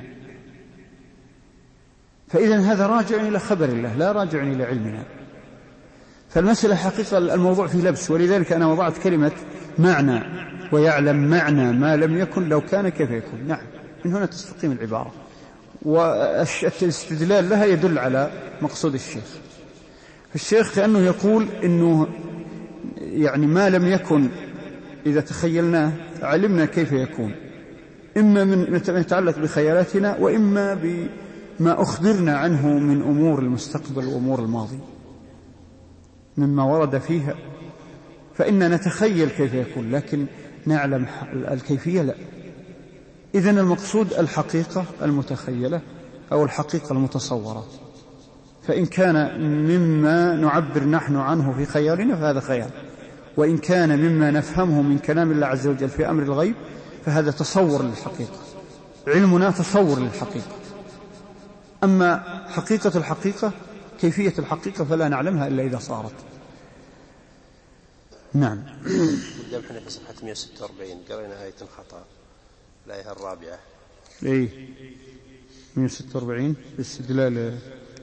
فإذا هذا راجع إلى خبر الله لا راجع إلى علمنا. فالمسألة حقيقة الموضوع فيه لبس، ولذلك أنا وضعت كلمة معنى، ويعلم معنى ما لم يكن لو كان كيف يكون. نعم، من هنا تستقيم العبارة، والاستدلال لها يدل على مقصود الشيخ. الشيخ كأنه يقول إنه يعني ما لم يكن إذا تخيلناه علمنا كيف يكون، إما من يتعلق بخيالاتنا، وإما بما أخبرنا عنه من أمور المستقبل وأمور الماضي مما ورد فيها، فإننا نتخيل كيف يكون لكن نعلم الكيفية لا. إذن المقصود الحقيقة المتخيلة أو الحقيقة المتصورة، فإن كان مما نعبر نحن عنه في خيالنا فهذا خيال، وإن كان مما نفهمه من كلام الله عز وجل في أمر الغيب فهذا تصور للحقيقة. علمنا تصور للحقيقة، أما حقيقة الحقيقة كيفية الحقيقة فلا نعلمها إلا إذا صارت. نعم. قدام احنا في صفحة 146 قرأنا آية خطأ، الآية الرابعة. 146 استدلال.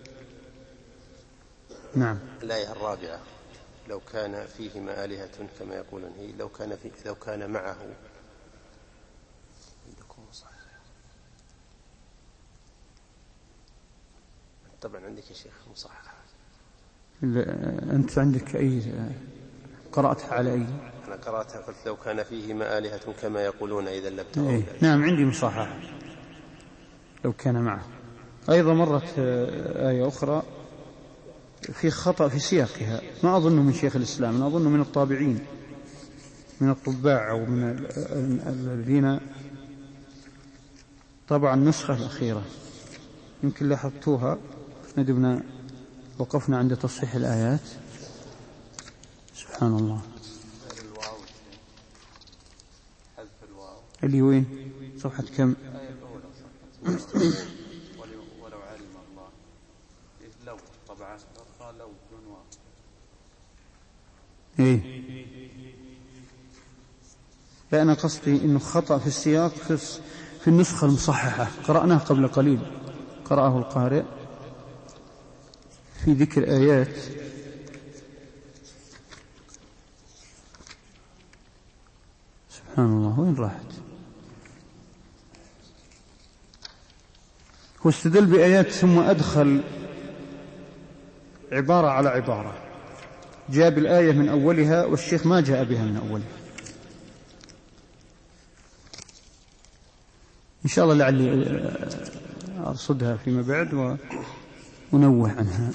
نعم. الآية الرابعة لو كان فيهما آلهة كما يقولون، هي لو كان معه. عندكم صحيح طبعا، عندك يا شيخ مصحح. أنت عندك أي قرأتها على أي؟ أنا قرأتها قلت لو كان فيهما آلهة كما يقولون إذا لابتغوا. نعم عندي مصحح لو كان معه. أيضا مرت آية أخرى في خطأ في سياقها، ما أظنه من شيخ الإسلام، أنا أظنه من الطابعين، من الطباع أو من الذين طبعا النسخة الأخيرة، يمكن لاحظتوها. ندبنا وقفنا عند تصحيح الآيات. سبحان الله. اللي وين صفحة كم؟ ولو علم الله لو طبعا لو بدون واو. لا، أنا قصدي إنه خطأ في السياق في النسخة المصححة، قرأناه قبل قليل، قرأه القارئ في ذكر آيات سبحان الله. وين راحت؟ هو استدل بآيات ثم أدخل عبارة على عبارة، جاب الآية من أولها والشيخ ما جاء بها من أولها. إن شاء الله لعلي أرصدها فيما بعد ونوه عنها.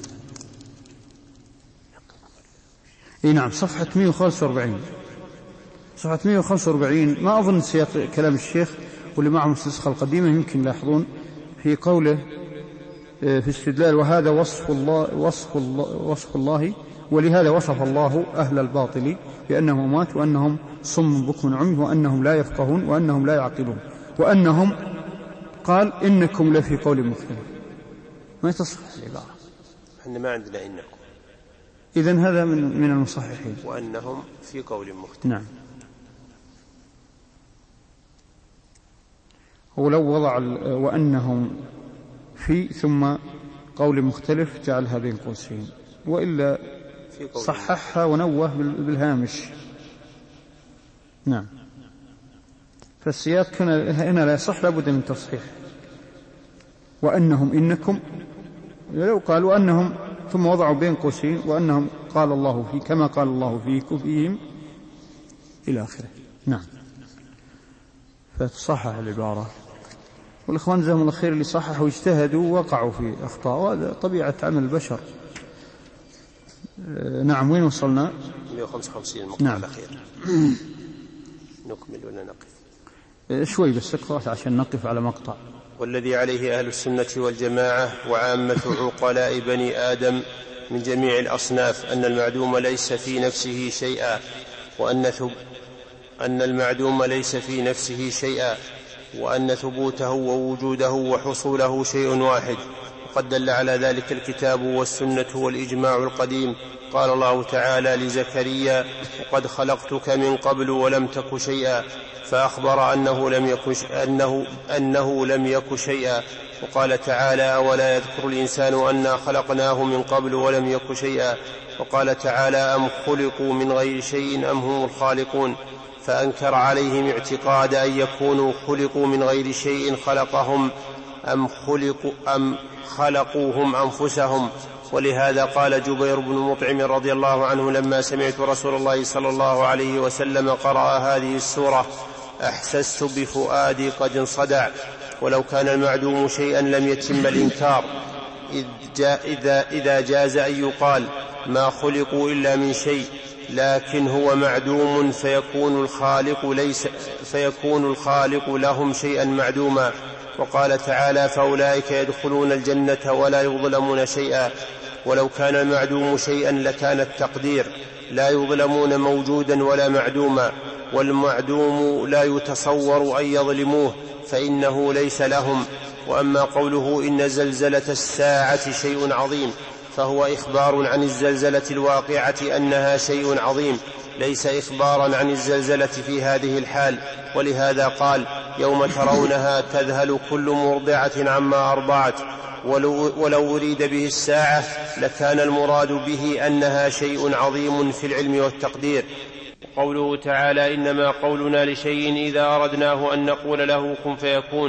نعم، صفحة 145. صفحة 145 ما أظن سياق كلام الشيخ واللي معهم النسخة القديمة يمكن لاحظون في قوله في استدلال وهذا وصف الله ولهذا وصف الله أهل الباطل بأنهم أموات وأنهم صم بكم عمي وأنهم لا يفقهون وأنهم لا يعقلون وأنهم قال إنكم لفي قول مختلف. ما تصح العبارة، احنا ما عندنا إنكم، إذن هذا من المصححين. وأنهم في قول مختلف. نعم. ولو وضع وأنهم في ثم قول مختلف جعلها بين قوسين، وإلا صححها ونوه بالهامش. نعم. فالسياق هنا لا يصح، لابد من تصحيح. وأنهم إنكم، لو قالوا أنهم ثم وضعوا بين قوسين وأنهم قال الله فيه كما قال الله فيكم فيهم إلى آخره. نعم. فتصحح العبارة. والإخوان جزاهم الله خير اللي صححوا واجتهدوا وقعوا في أخطاء، وهذا طبيعة عمل البشر. نعم. وين وصلنا؟ 155 المقطع. نعم. الأخير. نكمل ولا نقف؟ شوي بس اقرأ عشان نقف على مقطع. والذي عليه أهل السنة والجماعة وعامة عقلاء بني آدم من جميع الأصناف أن المعدوم ليس في نفسه شيئا، أن المعدوم ليس في نفسه شيئا، وأن ثبوته ووجوده وحصوله شيء واحد. وقد دل على ذلك الكتاب والسنة والإجماع القديم. قال الله تعالى لزكريا: وقد خلقتك من قبل ولم تك شيئا، فأخبر أنه لم يك شيئا. وقال تعالى: أولا يذكر الإنسان أنا خلقناه من قبل ولم يك شيئا. وقال تعالى: أم خلقوا من غير شيء أم هم الخالقون، فأنكر عليهم اعتقاد أن يكونوا خلقوا من غير شيء خلقهم أم خلقوهم أنفسهم. ولهذا قال جبير بن مطعم رضي الله عنه لما سمعت رسول الله صلى الله عليه وسلم قرأ هذه السورة: أحسست بفؤادي قد انصدع. ولو كان المعدوم شيئا لم يتم الإنكار، إذا جاز أن يقال ما خلقوا إلا من شيء، لكن هو معدوم فيكون الخالق لهم شيئا معدوما. وقال تعالى: فأولئك يدخلون الجنة ولا يظلمون شيئا. ولو كان المعدوم شيئا لكان التقدير: لا يظلمون موجودا ولا معدوما. والمعدوم لا يتصور أن يظلموه فإنه ليس لهم. وأما قوله إن زلزلة الساعة شيء عظيم، فهو إخبار عن الزلزلة الواقعة أنها شيء عظيم، ليس إخبارا عن الزلزلة في هذه الحال. ولهذا قال: يوم ترونها تذهل كل مرضعة عما أرضعت. ولو أريد به الساعة لكان المراد به أنها شيء عظيم في العلم والتقدير. قوله تعالى: إنما قولنا لشيء إذا أردناه أن نقول له كن فيكون،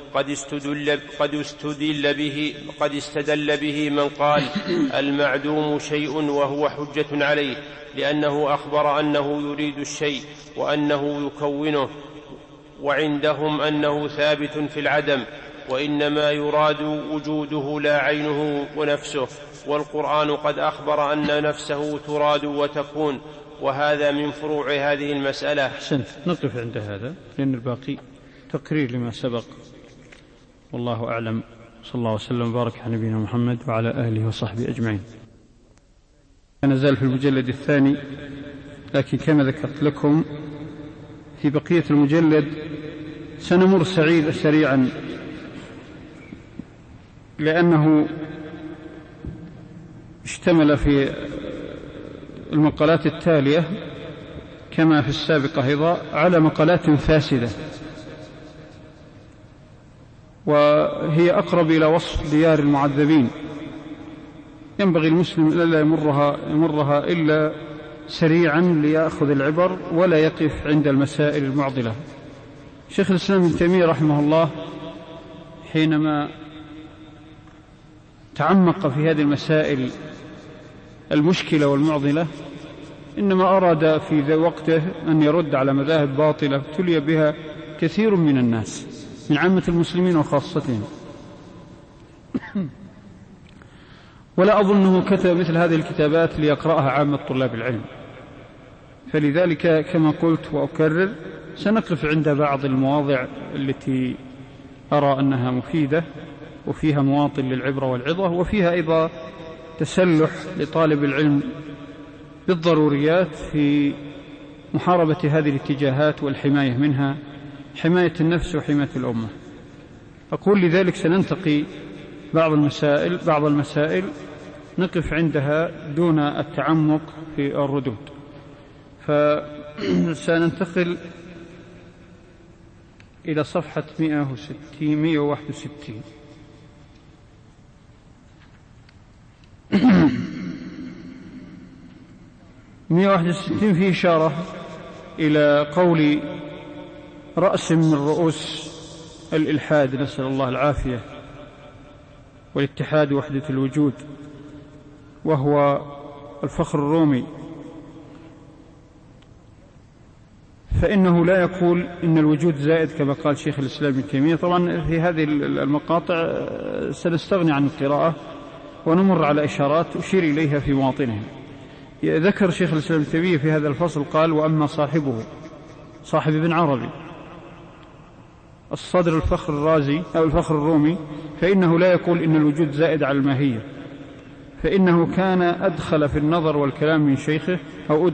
قد استدل به من قال المعدوم شيء وهو حجة عليه، لأنه أخبر أنه يريد الشيء وأنه يكونه، وعندهم أنه ثابت في العدم، وإنما يراد وجوده لا عينه ونفسه. والقرآن قد أخبر أن نفسه تراد وتكون، وهذا من فروع هذه المسألة. أحسنت. نقف عند هذا لأن الباقي تقرير لما سبق، والله أعلم. صلى الله وسلم وبارك على نبينا محمد وعلى آله وصحبه أجمعين. نزال في المجلد الثاني، لكن كما ذكرت لكم في بقية المجلد سنمر سريعا، لأنه اشتمل في المقالات التالية كما في السابقة أيضا على مقالات فاسدة، وهي أقرب إلى وصف ديار المعذبين. ينبغي المسلم ألا يمرها إلا سريعا ليأخذ العبر ولا يقف عند المسائل المعضلة. شيخ الإسلام ابن تيمية رحمه الله حينما تعمق في هذه المسائل المشكلة والمعضلة إنما أراد في وقته أن يرد على مذاهب باطلة ابتلي بها كثير من الناس من عامة المسلمين وخاصتهم، ولا أظنه كتب مثل هذه الكتابات ليقرأها عامة طلاب العلم. فلذلك كما قلت وأكرر سنقف عند بعض المواضع التي أرى أنها مفيدة وفيها مواطن للعبرة والعظة، وفيها أيضا تسلح لطالب العلم بالضروريات في محاربة هذه الاتجاهات والحماية منها، حماية النفس وحماية الأمة. أقول لذلك سننتقي بعض المسائل نقف عندها دون التعمق في الردود. فسننتقل إلى صفحة 161. فيه إشارة إلى قول رأس من رؤوس الإلحاد، نسأل الله العافية، والاتحاد وحدة الوجود، وهو الفخر الرومي، فإنه لا يقول إن الوجود زائد كما قال شيخ الإسلام ابن تيمية. طبعا في هذه المقاطع سنستغني عن القراءة ونمر على إشارات أشير إليها في مواطنها. ذكر شيخ الإسلام ابن تيمية في هذا الفصل قال: وأما صاحبه صاحب ابن عربي الصدر الفخر الرازي أو الفخر الرومي فإنه لا يقول إن الوجود زائد على الماهية، فإنه كان أدخل في النظر والكلام من شيخه أو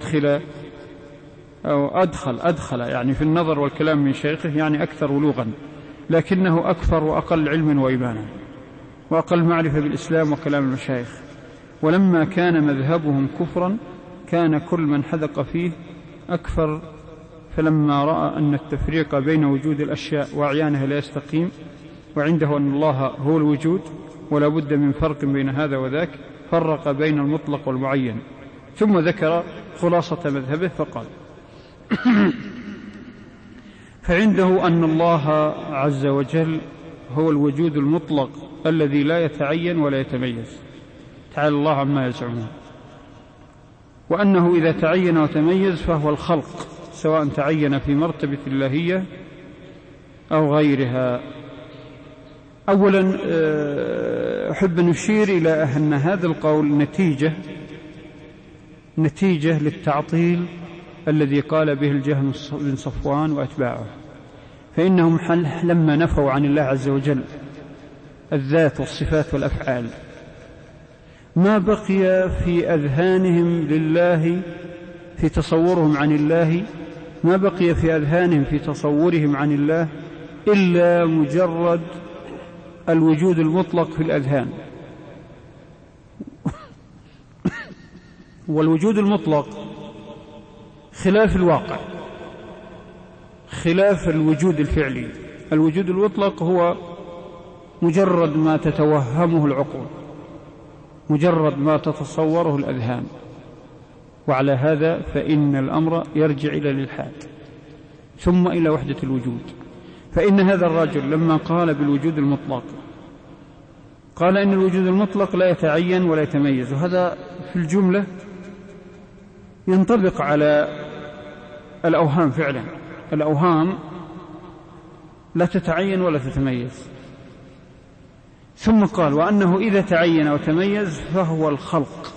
أدخل يعني في النظر والكلام من شيخه، يعني أكثر ولوغا، لكنه أكثر وأقل علما وإيمانا وأقل معرفة بالإسلام وكلام المشايخ. ولما كان مذهبهم كفرا كان كل من حذق فيه أكفر، فلما رأى أن التفريق بين وجود الأشياء وأعيانها لا يستقيم، وعنده أن الله هو الوجود ولا بد من فرق بين هذا وذاك، فرق بين المطلق والمعين. ثم ذكر خلاصة مذهبه فقال: فعنده أن الله عز وجل هو الوجود المطلق الذي لا يتعين ولا يتميز، تعالى الله عما يزعمون، وأنه إذا تعين وتميز فهو الخلق، سواء تعين في مرتبة اللهية أو غيرها. أولا أحب نشير إلى أن هذا القول نتيجة للتعطيل الذي قال به الجهم بن صفوان وأتباعه، فإنهم لما نفوا عن الله عز وجل الذات والصفات والأفعال ما بقي في أذهانهم لله في تصورهم عن الله، ما بقي في أذهانهم في تصورهم عن الله إلا مجرد الوجود المطلق في الأذهان. والوجود المطلق خلاف الواقع، خلاف الوجود الفعلي. الوجود المطلق هو مجرد ما تتوهمه العقول، مجرد ما تتصوره الأذهان، وعلى هذا فإن الأمر يرجع إلى الإلحاد ثم إلى وحدة الوجود. فإن هذا الرجل لما قال بالوجود المطلق قال إن الوجود المطلق لا يتعين ولا يتميز، وهذا في الجملة ينطبق على الأوهام فعلا. الأوهام لا تتعين ولا تتميز. ثم قال: وأنه إذا تعين وتميز فهو الخلق.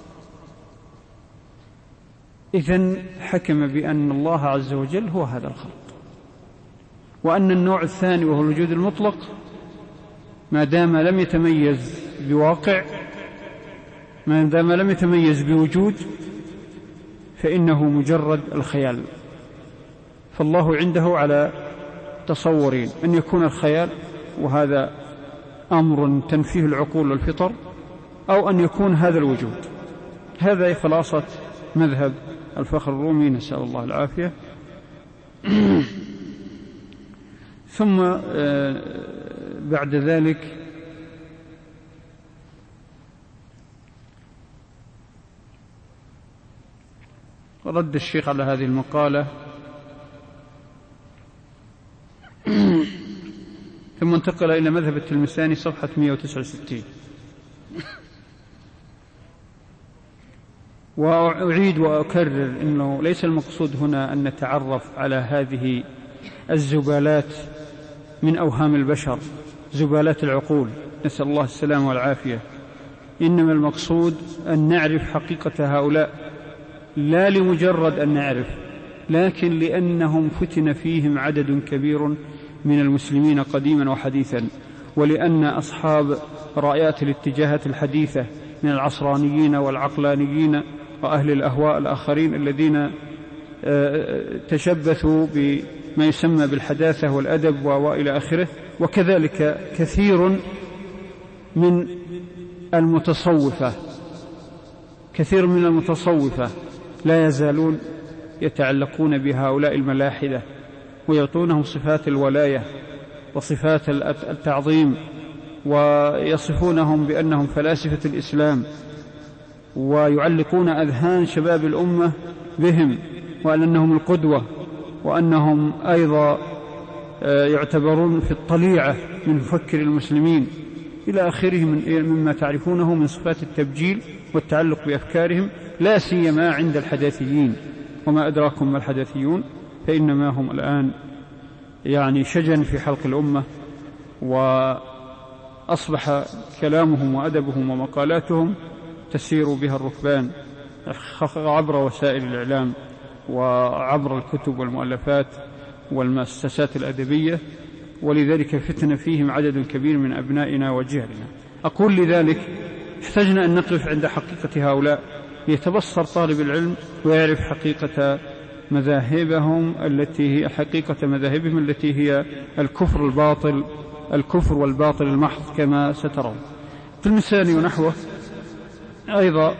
إذن حكم بأن الله عز وجل هو هذا الخلق، وأن النوع الثاني وهو الوجود المطلق ما دام لم يتميز بواقع، ما دام لم يتميز بوجود، فإنه مجرد الخيال. فالله عنده على تصورين: أن يكون الخيال وهذا أمر تنفيه العقول والفطر، أو أن يكون هذا الوجود. هذا خلاصة مذهب الفخر الرومي، نسأل الله العافية. ثم بعد ذلك رد الشيخ على هذه المقالة، ثم انتقل إلى مذهب التلمساني صفحة 169. وأعيد وأكرر أنه ليس المقصود هنا أن نتعرف على هذه الزبالات من أوهام البشر، زبالات العقول، نسأل الله السلامة والعافية. إنما المقصود أن نعرف حقيقة هؤلاء، لا لمجرد أن نعرف، لكن لأنهم فتن فيهم عدد كبير من المسلمين قديما وحديثا، ولأن أصحاب رأيات الاتجاهات الحديثة من العصرانيين والعقلانيين وأهل الأهواء الآخرين الذين تشبثوا بما يسمى بالحداثة والأدب وإلى آخره، وكذلك كثير من المتصوفة لا يزالون يتعلقون بهؤلاء الملاحدة ويعطونهم صفات الولاية وصفات التعظيم، ويصفونهم بأنهم فلاسفة الإسلام، ويعلقون أذهان شباب الأمة بهم وأنهم القدوة، وأنهم أيضا يعتبرون في الطليعة من مفكر المسلمين، إلى آخره مما تعرفونه من صفات التبجيل والتعلق بأفكارهم، لا سيما عند الحداثيين. وما أدراكم ما الحداثيون، فإنما هم الآن يعني شجن في حلق الأمة، وأصبح كلامهم وأدبهم ومقالاتهم تسير بها الركبان عبر وسائل الإعلام وعبر الكتب والمؤلفات والمؤسسات الأدبية، ولذلك فتن فيهم عدد كبير من أبنائنا وجهلنا. أقول لذلك احتجنا أن نقف عند حقيقة هؤلاء ليتبصر طالب العلم ويعرف حقيقة مذاهبهم التي هي الكفر الباطل، الكفر والباطل المحض كما سترون. في المثال ونحوه أيضا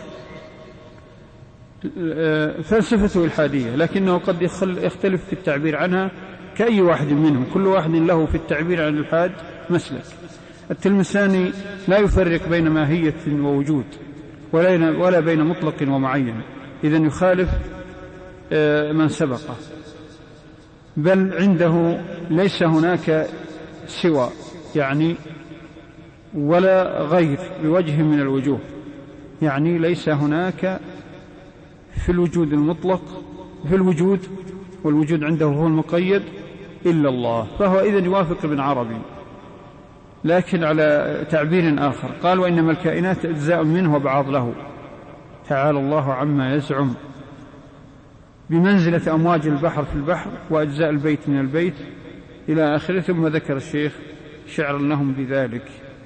فلسفة إلحادية، لكنه قد يختلف في التعبير عنها كأي واحد منهم، كل واحد له في التعبير عن الإلحاد مسلك. التلمساني لا يفرق بين ماهية ووجود ولا بين مطلق ومعين، إذن يخالف من سبقه، بل عنده ليس هناك سوى يعني ولا غير بوجه من الوجوه، يعني ليس هناك في الوجود المطلق في الوجود، والوجود عنده هو المقيد، إلا الله. فهو إذن يوافق ابن عربي، لكن على تعبير آخر قال: وإنما الكائنات أجزاء منه وبعض له، تعالى الله عما يزعم، بمنزلة أمواج البحر في البحر وأجزاء البيت من البيت إلى آخره. ثم ذكر الشيخ شعرا لهم بذلك.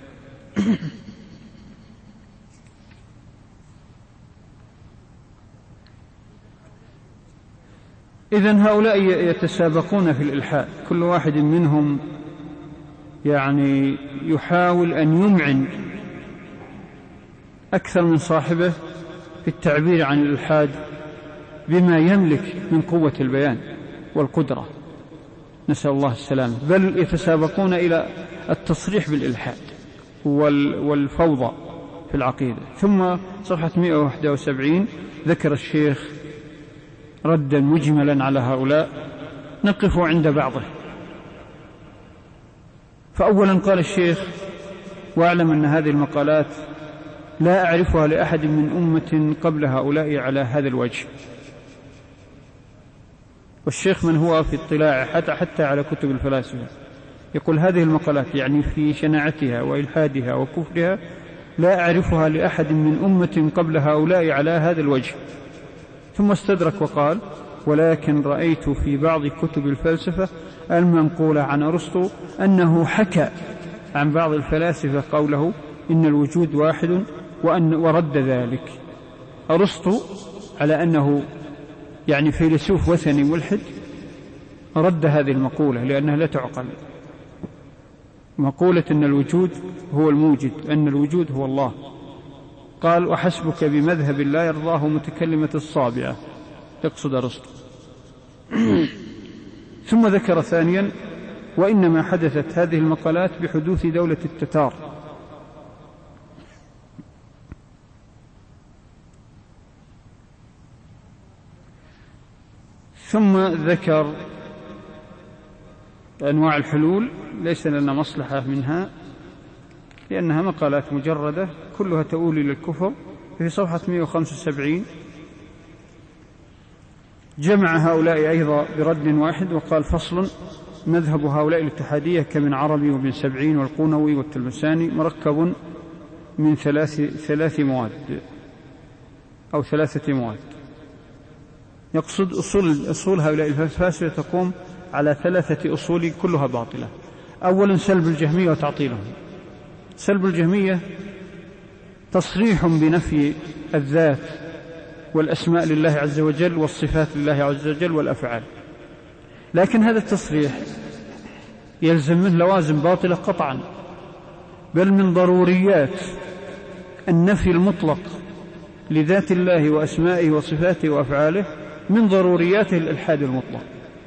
إذن هؤلاء يتسابقون في الإلحاد، كل واحد منهم يعني يحاول أن يمعن أكثر من صاحبه في التعبير عن الإلحاد بما يملك من قوة البيان والقدرة، نسأل الله السلامة، بل يتسابقون إلى التصريح بالإلحاد والفوضى في العقيدة. ثم صفحة 171 ذكر الشيخ ردا مجملا على هؤلاء، نقف عند بعضه. فأولا قال الشيخ: واعلم أن هذه المقالات لا أعرفها لأحد من أمة قبل هؤلاء على هذا الوجه. والشيخ من هو في اطلاع حتى على كتب الفلاسفة يقول هذه المقالات يعني في شناعتها وإلحادها وكفرها لا أعرفها لأحد من أمة قبل هؤلاء على هذا الوجه. ثم استدرك وقال: ولكن رأيت في بعض كتب الفلسفة المنقولة عن أرسطو أنه حكى عن بعض الفلاسفة قوله إن الوجود واحد ورد ذلك. أرسطو على أنه يعني فيلسوف وثني ملحد رد هذه المقولة لأنها لا تعقل. مقولة أن الوجود هو الموجد، أن الوجود هو الله. قال: وحسبك بمذهب لا يرضاه متكلمة الصابعة، يقصد أرسطو. ثم ذكر ثانيا: وإنما حدثت هذه المقالات بحدوث دولة التتار. ثم ذكر أنواع الحلول ليس لنا مصلحة منها لأنها مقالات مجردة كلها تؤول إلى الكفر. في صفحة 175 جمع هؤلاء أيضا برد واحد وقال: فصل: مذهب هؤلاء الاتحادية كمن عربي وابن سبعين والقونوي والتلمساني مركب من ثلاث مواد أو 3 مواد. يقصد أصول هؤلاء الفلاسفة تقوم على 3 أصول كلها باطلة. أولا سلب الجهمية وتعطيلهم. سلب الجهمية تصريح بنفي الذات والأسماء لله عز وجل والصفات لله عز وجل والأفعال، لكن هذا التصريح يلزم منه لوازم باطلة قطعا، بل من ضروريات النفي المطلق لذات الله وأسمائه وصفاته وأفعاله، من ضرورياته الإلحاد المطلق،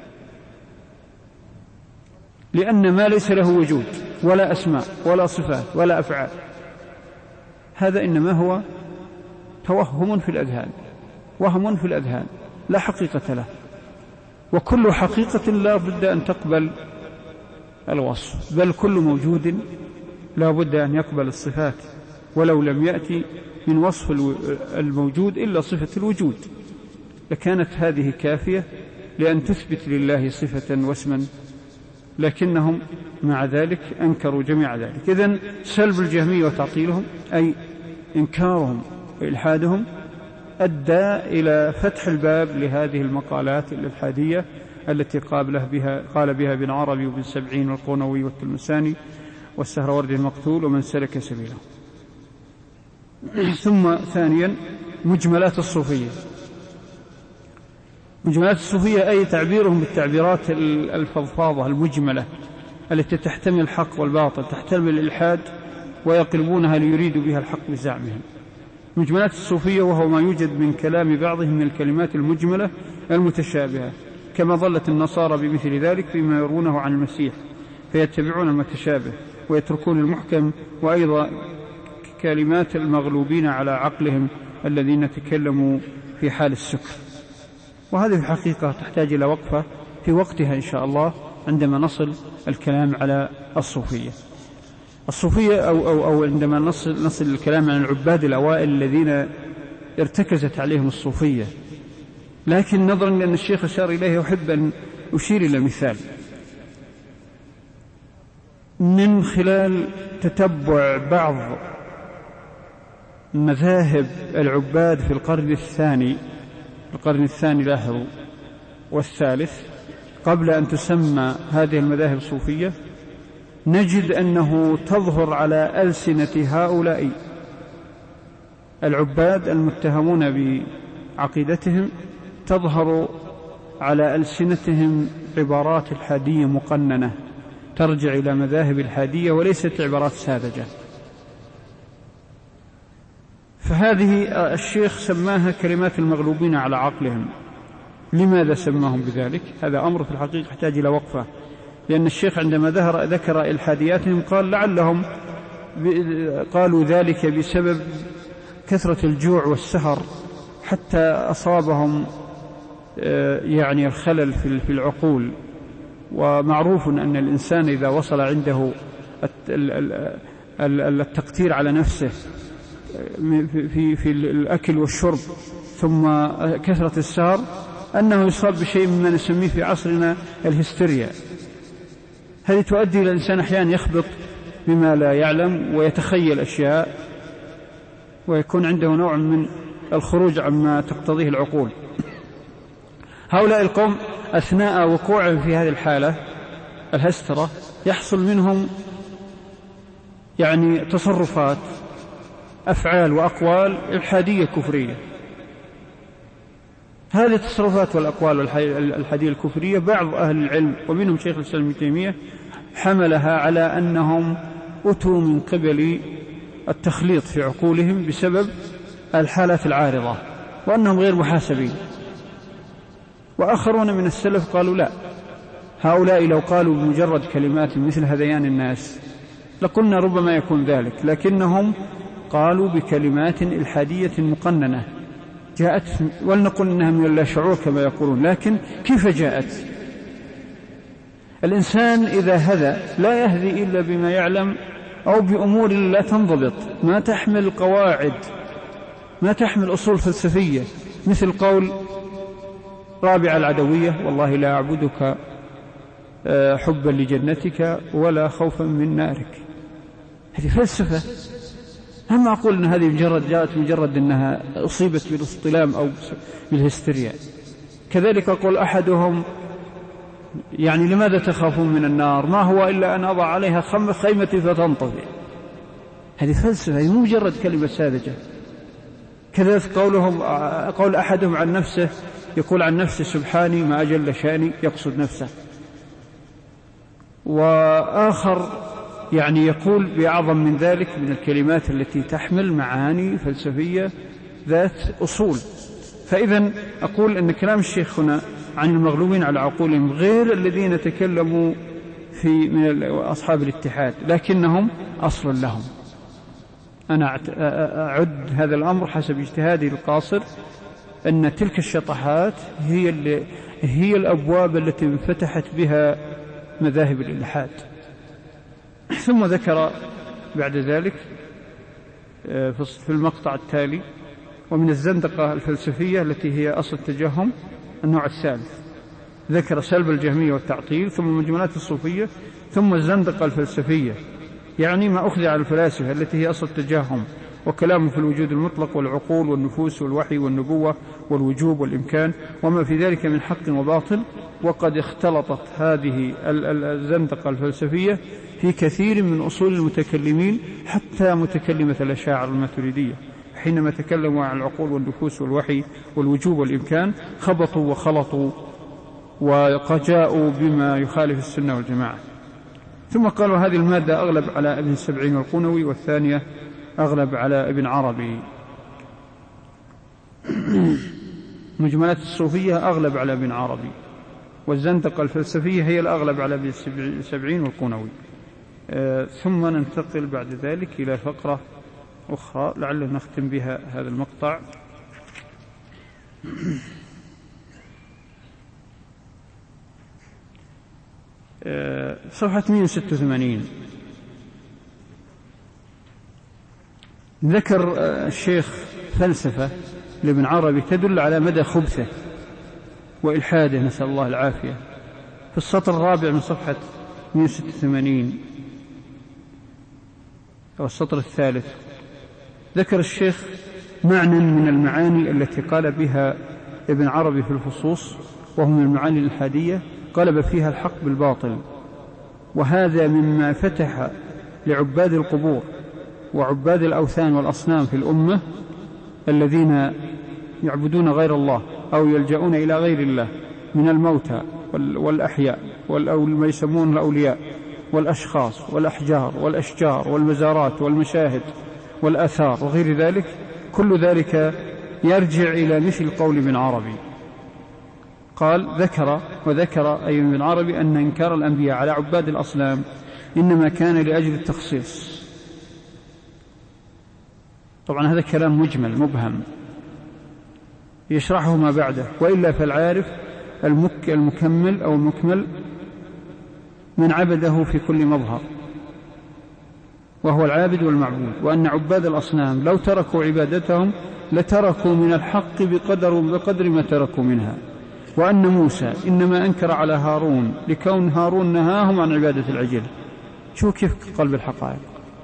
لأن ما ليس له وجود ولا أسماء ولا صفات ولا أفعال هذا إنما هو توهم في الأذهان، وهم في الأذهان لا حقيقة له، وكل حقيقة لا بد أن تقبل الوصف، بل كل موجود لا بد أن يقبل الصفات ولو لم يأتي من وصف الموجود إلا صفة الوجود، لكانت هذه كافية لأن تثبت لله صفة واسما، لكنهم مع ذلك أنكروا جميع ذلك. إذن سلب الجهمية وتعطيلهم أي إنكارهم وإلحادهم أدى إلى فتح الباب لهذه المقالات الإلحادية التي قال بها ابن عربي وابن سبعين والقونوي والتلمساني والسهروردي المقتول ومن سلك سبيله. ثم ثانيا مجملات الصوفية. مجملات الصوفية أي تعبيرهم بالتعبيرات الفضفاضة المجملة التي تحتمل الحق والباطل، تحتمل الإلحاد ويقلبونها ليريدوا بها الحق بزعمهم. مجملات الصوفية وهو ما يوجد من كلام بعضهم من الكلمات المجملة المتشابهة، كما ظلت النصارى بمثل ذلك فيما يرونه عن المسيح، فيتبعون المتشابه ويتركون المحكم، وأيضا كلمات المغلوبين على عقلهم الذين تكلموا في حال السكر. وهذه في الحقيقة تحتاج إلى وقفة في وقتها إن شاء الله عندما نصل الكلام على الصوفية أو عندما نصل الكلام عن العباد الأوائل الذين ارتكزت عليهم الصوفية. لكن نظرا لأن الشيخ أشار إليه أحب أن أشير إلى مثال من خلال تتبع بعض مذاهب العباد في القرن الثاني لاحظوا والثالث قبل أن تسمى هذه المذاهب صوفية، نجد أنه تظهر على ألسنة هؤلاء العباد المتهمون بعقيدتهم، تظهر على ألسنتهم عبارات الحادية مقننة ترجع إلى مذاهب الحادية وليست عبارات ساذجة. فهذه الشيخ سماها كلمات المغلوبين على عقلهم. لماذا سماهم بذلك؟ هذا أمر في الحقيقة يحتاج إلى وقفة، لأن الشيخ عندما ذكر إلحادياتهم قال لعلهم قالوا ذلك بسبب كثرة الجوع والسهر حتى أصابهم يعني الخلل في العقول. ومعروف أن الإنسان إذا وصل عنده التقتير على نفسه في الأكل والشرب ثم كثرة السهر أنه يصاب بشيء مما نسميه في عصرنا الهستيريا. هذه تؤدي إلى الإنسان أحيانا يخبط بما لا يعلم ويتخيل أشياء ويكون عنده نوع من الخروج عما تقتضيه العقول. هؤلاء القوم أثناء وقوعهم في هذه الحالة الهسترة يحصل منهم يعني تصرفات أفعال وأقوال إلحادية كفرية. هذه التصرفات والأقوال الإلحادية الكفرية بعض أهل العلم ومنهم شيخ الإسلام ابن تيمية حملها على أنهم أتوا من قبل التخليط في عقولهم بسبب الحالات العارضة وأنهم غير محاسبين. وآخرون من السلف قالوا لا، هؤلاء لو قالوا بمجرد كلمات مثل هذيان الناس لقلنا ربما يكون ذلك، لكنهم قالوا بكلمات إلحادية مقننة جاءت، ولنقل إنها من اللاشعور كما يقولون، لكن كيف جاءت؟ الإنسان إذا هذا لا يهدي إلا بما يعلم أو بأمور لا تنضبط، ما تحمل قواعد، ما تحمل أصول فلسفية، مثل قول رابع العدوية والله لا أعبدك حبا لجنتك ولا خوفا من نارك. هذه فلسفة. هم أقول أن هذه جاءت مجرد أنها أصيبت بالاصطلام أو بالهستيريا. كذلك أقول أحدهم يعني لماذا تخافون من النار؟ ما هو إلا أن أضع عليها خيمتي فتنطفئ. هذه فلسفة، هذه مو مجرد كلمة ساذجة. كذلك قول أحدهم عن نفسه، يقول عن نفسه سبحاني ما أجل شاني، يقصد نفسه. وآخر يعني يقول بأعظم من ذلك من الكلمات التي تحمل معاني فلسفية ذات أصول. فإذا أقول أن كلام الشيخ هنا عن المغلوبين على عقولهم غير الذين تكلموا من أصحاب الاتحاد، لكنهم أصل لهم. أنا أعد هذا الأمر حسب اجتهادي القاصر أن تلك الشطحات هي الأبواب التي انفتحت بها مذاهب الإلحاد. ثم ذكر بعد ذلك في المقطع التالي: ومن الزندقة الفلسفية التي هي أصل التجهم النوع الثالث. ذكر سلب الجهمية والتعطيل، ثم المجملات الصوفية، ثم الزندقة الفلسفية، يعني ما أخذ على الفلاسفة التي هي أصل التجهم، وكلامه في الوجود المطلق والعقول والنفوس والوحي والنبوة والوجوب والإمكان وما في ذلك من حق وباطل. وقد اختلطت هذه الزندقة الفلسفية في كثير من أصول المتكلمين، حتى متكلمة الأشاعرة الماتريدية حينما تكلموا عن العقول والنفوس والوحي والوجوب والإمكان خبطوا وخلطوا وجاءوا بما يخالف السنة والجماعة. ثم قالوا هذه المادة أغلب على ابن السبعين والقنوي، والثانية أغلب على ابن عربي. مجملات الصوفية أغلب على ابن عربي، والزندقة الفلسفية هي الأغلب على ابن السبعين والقنوي. ثم ننتقل بعد ذلك إلى فقرة أخرى لعل نختم بها هذا المقطع. صفحة 186. ذكر الشيخ فلسفة لابن عربي تدل على مدى خبثه وإلحاده، نسأل الله العافية. في السطر الرابع من صفحة 186 أو السطر الثالث ذكر الشيخ معنى من المعاني التي قال بها ابن عربي في الفصوص، وهو من المعاني الإلحادية قلب فيها الحق بالباطل، وهذا مما فتح لعباد القبور وعباد الأوثان والأصنام في الأمة الذين يعبدون غير الله أو يلجؤون إلى غير الله من الموتى والأحياء ما يسمون الأولياء والأشخاص والأحجار والأشجار والمزارات والمشاهد والآثار وغير ذلك. كل ذلك يرجع إلى مثل قول ابن عربي. قال وذكر أي ابن عربي أن إنكار الأنبياء على عباد الأصنام إنما كان لأجل التخصيص. طبعا هذا كلام مجمل مبهم يشرحه ما بعده، وإلا فالعارف المكمل أو المكمل من عبده في كل مظهر، وهو العابد والمعبود، وأن عباد الأصنام لو تركوا عبادتهم لتركوا من الحق بقدر ما تركوا منها، وأن موسى إنما أنكر على هارون لكون هارون نهاهم عن عبادة العجل. شو كيف قلب الحقائق؟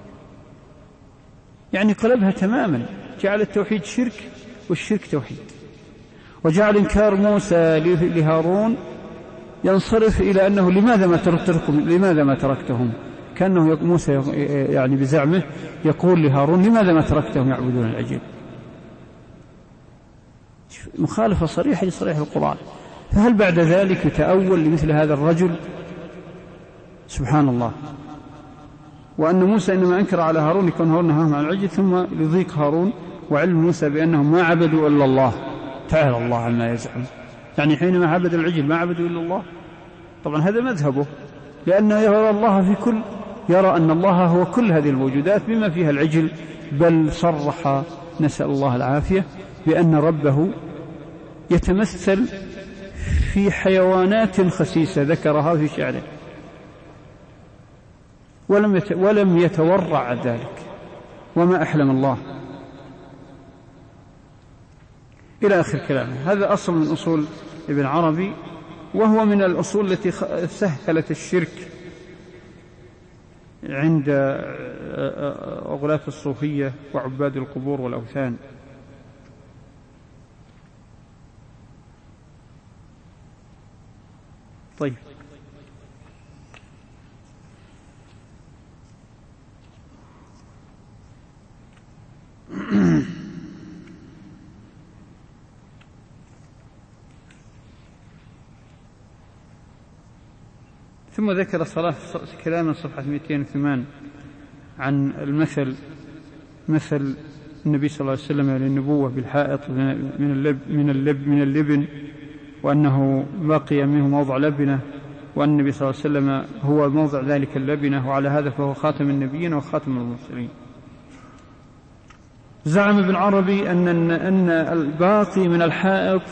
يعني قلبها تماما، جعل التوحيد شرك والشرك توحيد، وجعل إنكار موسى لهارون ينصرف إلى أنه لماذا ما تركتهم، كأنه موسى يعني بزعمه يقول لهارون لماذا ما تركتهم يعبدون العجل. مخالفة صريحة لصريح القرآن. فهل بعد ذلك يتأول لمثل هذا الرجل؟ سبحان الله. وأن موسى إنما أنكر على هارون يكون هارون نهاهم عن العجل، ثم يضيق هارون وعلم موسى بأنهم ما عبدوا إلا الله. تعالى الله عما يزعم. يعني حينما عبد العجل ما عبدوا إلا الله. طبعا هذا مذهبه، لأنه يرى أن الله هو كل هذه الموجودات بما فيها العجل، بل صرح نسأل الله العافية بأن ربه يتمثل في حيوانات خسيسة ذكرها في شعره، ولم يتورع عن ذلك، وما أحلم الله إلى آخر كلامه. هذا أصل من أصول ابن عربي، وهو من الأصول التي سهلت الشرك عند غلاة الصوفية وعباد القبور والأوثان. طيب، ثم ذكر كلاما صفحة 208 عن مثل النبي صلى الله عليه وسلم للنبوة بالحائط من اللبن، وأنه بقي منه موضع لبنة، وأن النبي صلى الله عليه وسلم هو موضع ذلك اللبنة، وعلى هذا فهو خاتم النبيين وخاتم المرسلين. زعم ابن عربي أن الباقي من الحائط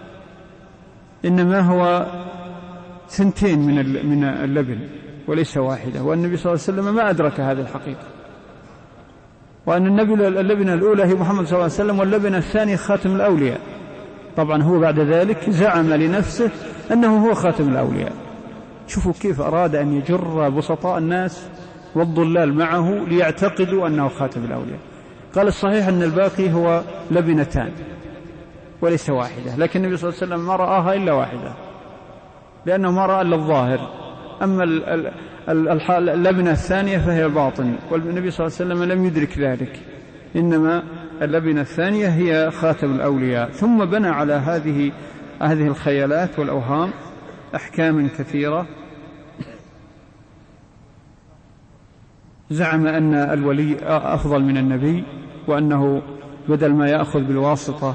إنما هو 2 من اللبن وليس واحدة، والنبي صلى الله عليه وسلم ما أدرك هذه الحقيقة، وأن اللبنة الأولى هي محمد صلى الله عليه وسلم، واللبنة الثانية خاتم الأولياء. طبعا هو بعد ذلك زعم لنفسه أنه هو خاتم الأولياء. شوفوا كيف أراد أن يجر بسطاء الناس والضلال معه ليعتقدوا أنه خاتم الأولياء. قال الصحيح أن الباقي هو لبنتان وليس واحدة، لكن النبي صلى الله عليه وسلم ما رآها إلا واحدة، لأنه ما رأى إلا الظاهر. أما اللبنة الثانية فهي باطن، والنبي صلى الله عليه وسلم لم يدرك ذلك، إنما اللبنة الثانية هي خاتم الأولياء. ثم بنى على هذه الخيالات والأوهام أحكام كثيرة. زعم أن الولي أفضل من النبي، وأنه بدل ما يأخذ بالواسطة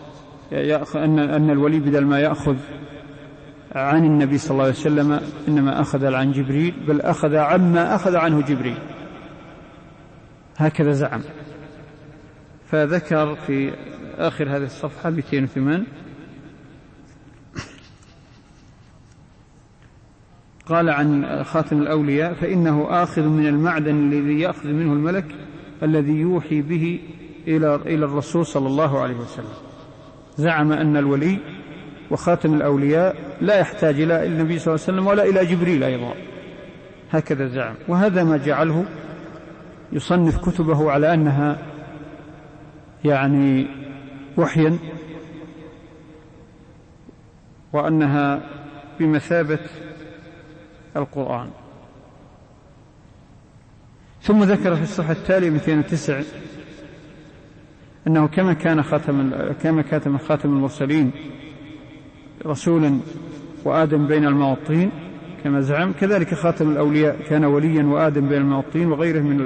أن الولي بدل ما يأخذ عن النبي صلى الله عليه وسلم إنما أخذ عن جبريل، بل أخذ عما أخذ عنه جبريل، هكذا زعم. فذكر في آخر هذه الصفحة 208 قال عن خاتم الأولياء: فإنه آخذ من المعدن الذي يأخذ منه الملك الذي يوحي به إلى الرسول صلى الله عليه وسلم. زعم أن الولي وخاتم الأولياء لا يحتاج إلى النبي صلى الله عليه وسلم ولا إلى جبريل أيضا، هكذا زعم. وهذا ما جعله يصنف كتبه على أنها يعني وحيا، وأنها بمثابة القرآن. ثم ذكر في الصفحة التالية 209 أنه كما كان خاتم المرسلين رسولا وآدم بين الماء والطين كما زعم، كذلك خاتم الأولياء كان وليا وآدم بين الماء والطين وغيره من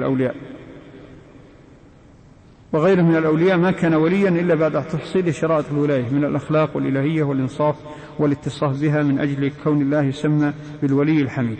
الأولياء ما كان وليا إلا بعد تحصيل شرائط الولاية من الأخلاق والإلهية والإنصاف والاتصاف بها، من أجل كون الله يسمى بالولي الحميد.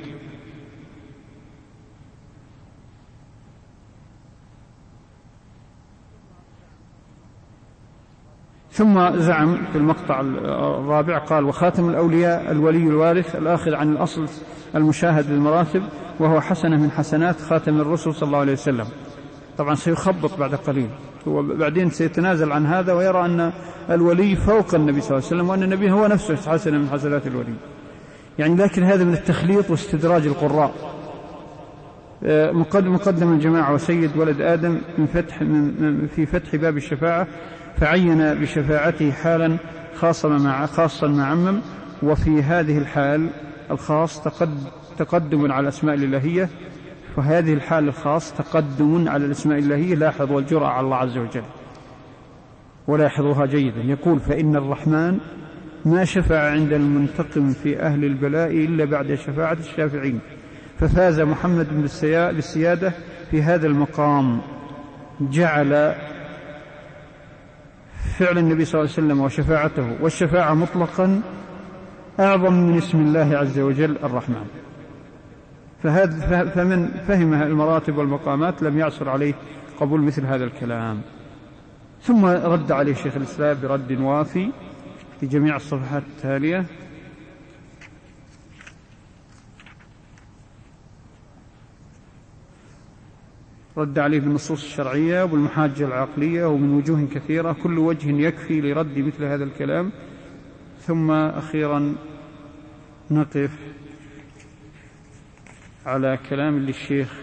ثم زعم في المقطع الرابع قال: وخاتم الأولياء الولي الوارث الآخذ عن الأصل المشاهد للمراتب، وهو حسنة من حسنات خاتم الرسل صلى الله عليه وسلم. طبعا سيخبط بعد قليل، وبعدين سيتنازل عن هذا ويرى أن الولي فوق النبي صلى الله عليه وسلم، وأن النبي هو نفسه حسنة من حسنات الولي. يعني لكن هذا من التخليط واستدراج القراء. مقدم الجماعة وسيد ولد آدم في فتح باب الشفاعة، فعين بشفاعته حالا خاصا مع عمم، وفي هذه الحال الخاص تقدم على الأسماء الإلهية، فهذه الحال الخاص تقدم على الأسماء الإلهية. لاحظ والجرأة على الله عز وجل، ولاحظوها جيدا. يقول: فإن الرحمن ما شفع عند المنتقم في أهل البلاء إلا بعد شفاعة الشافعين، ففاز محمد بالسيادة في هذا المقام. جعل فعل النبي صلى الله عليه وسلم وشفاعته والشفاعة مطلقا أعظم من اسم الله عز وجل الرحمن. فمن فهم المراتب والمقامات لم يعصر عليه قبول مثل هذا الكلام. ثم رد عليه شيخ الإسلام برد وافي في جميع الصفحات التالية. رد عليه بالنصوص الشرعية وبالمحاجة العقلية ومن وجوه كثيرة، كل وجه يكفي لرد مثل هذا الكلام. ثم أخيرا نقف على كلام للشيخ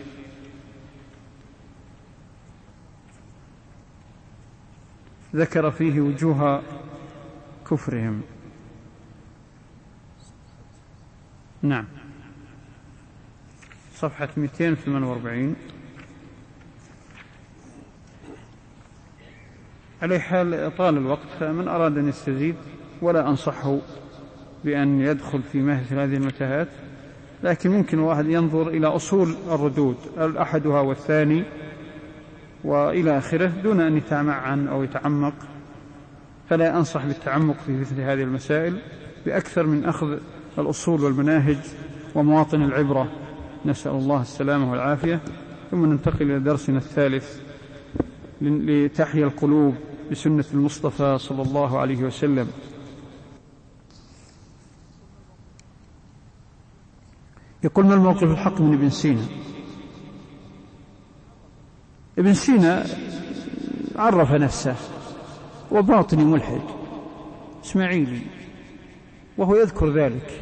ذكر فيه وجوه كفرهم. نعم، صفحة 248. على حال طال الوقت، فمن أراد أن يستزيد ولا أنصحه بأن يدخل في مثل هذه المتاهات، لكن ممكن واحد ينظر إلى أصول الردود أحدها والثاني وإلى آخره دون أن يتمعن أو يتعمق. فلا أنصح بالتعمق في مثل هذه المسائل بأكثر من أخذ الأصول والمناهج ومواطن العبرة. نسأل الله السلامة والعافية. ثم ننتقل إلى درسنا الثالث لتحيا القلوب بسنة المصطفى صلى الله عليه وسلم. يقول: ما الموقف الحق من ابن سينا؟ ابن سينا عرف نفسه وباطني ملحد إسماعيلي، وهو يذكر ذلك،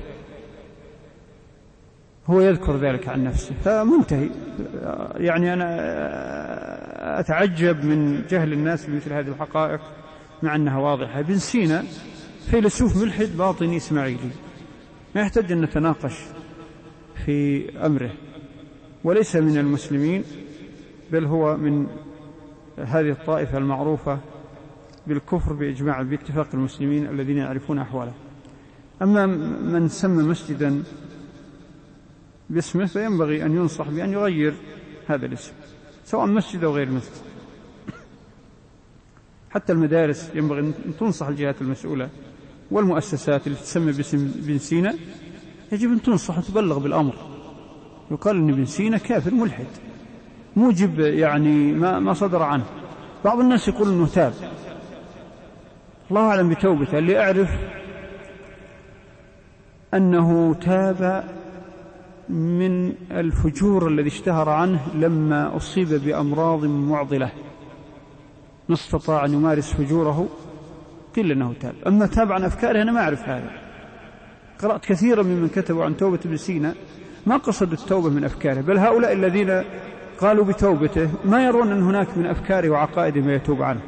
هو يذكر ذلك عن نفسه، فمنتهي. يعني أنا أتعجب من جهل الناس بمثل هذه الحقائق مع أنها واضحة. ابن سينا فيلسوف ملحد باطني إسماعيلي، ما يحتاج أن نتناقش في أمره، وليس من المسلمين، بل هو من هذه الطائفة المعروفة بالكفر باتفاق المسلمين الذين يعرفون أحواله. أما من سمى مسجدا باسمه فينبغي أن ينصح بأن يغير هذا الاسم، سواء مسجد أو غير مسجد. حتى المدارس ينبغي أن تنصح الجهات المسؤولة، والمؤسسات اللي تسمى باسم ابن سينا يجب أن تنصح وتبلغ بالأمر، يقال أن ابن سينا كافر ملحد موجب يعني ما صدر عنه. بعض الناس يقول أنه تاب، الله أعلم بتوبته. اللي أعرف أنه تاب من الفجور الذي اشتهر عنه لما أصيب بأمراض معضلة، ما استطاع أن يمارس فجوره، قيل أنه تاب. أما تاب عن أفكاره أنا ما أعرف هذا. قرأت كثيرا ممن كتبوا عن توبة ابن سينا ما قصدوا التوبة من أفكاره، بل هؤلاء الذين قالوا بتوبته ما يرون أن هناك من أفكاره وعقائده ما يتوب عنه،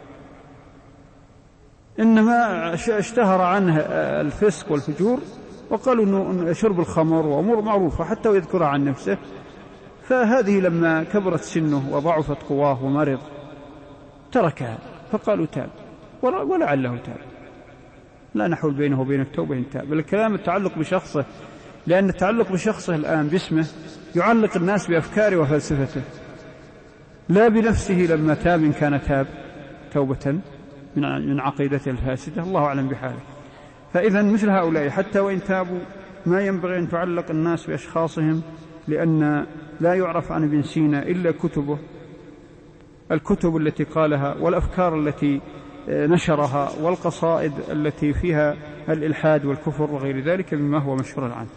إنما اشتهر عنه الفسق والفجور، وقالوا أنه شرب الخمر وأمور معروفة حتى ويذكرها عن نفسه. فهذه لما كبرت سنه وضعفت قواه ومرض تركها، فقالوا تاب، ولعله تاب. لا نحول بينه وبين التوبة إن تاب، بل الكلام التعلق بشخصه، لأن التعلق بشخصه الآن باسمه يعلق الناس بأفكاره وفلسفته، لا بنفسه لما تاب إن كان تاب توبة من عقيدته الفاسدة، الله أعلم بحاله. فإذا مثل هؤلاء حتى وإن تابوا ما ينبغي أن تعلق الناس بأشخاصهم، لأن لا يعرف عن ابن سينا إلا كتبه، الكتب التي قالها والأفكار التي نشرها والقصائد التي فيها الإلحاد والكفر وغير ذلك مما هو مشهور عنه.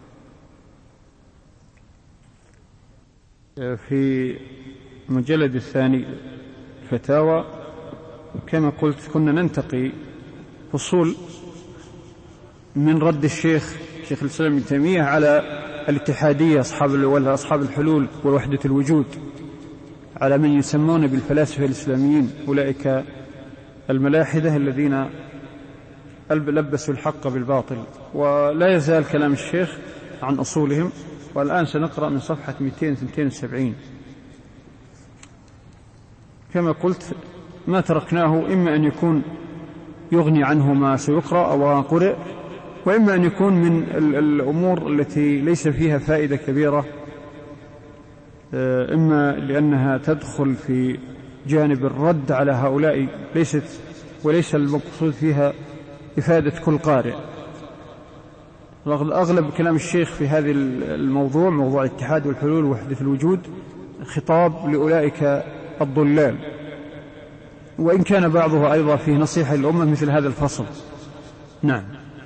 في المجلد الثاني الفتاوى كما قلت كنا ننتقي فصول من رد شيخ الإسلام ابن تيمية على الاتحادية أصحاب الحلول ووحدة الوجود، على من يسمون بالفلاسفة الإسلاميين، أولئك الملاحدة الذين لبسوا الحق بالباطل. ولا يزال كلام الشيخ عن أصولهم، والآن سنقرأ من صفحة 272. كما قلت ما تركناه إما أن يكون يغني عنه ما سيقرأ أو قرئ، وإما أن يكون من الأمور التي ليس فيها فائدة كبيرة، إما لأنها تدخل في جانب الرد على هؤلاء وليس المقصود فيها إفادة كل قارئ. أغلب كلام الشيخ في هذا الموضوع، موضوع الاتحاد والحلول ووحدة الوجود، خطاب لأولئك الضلال، وإن كان بعضه أيضا فيه نصيحة للأمة مثل هذا الفصل. نعم.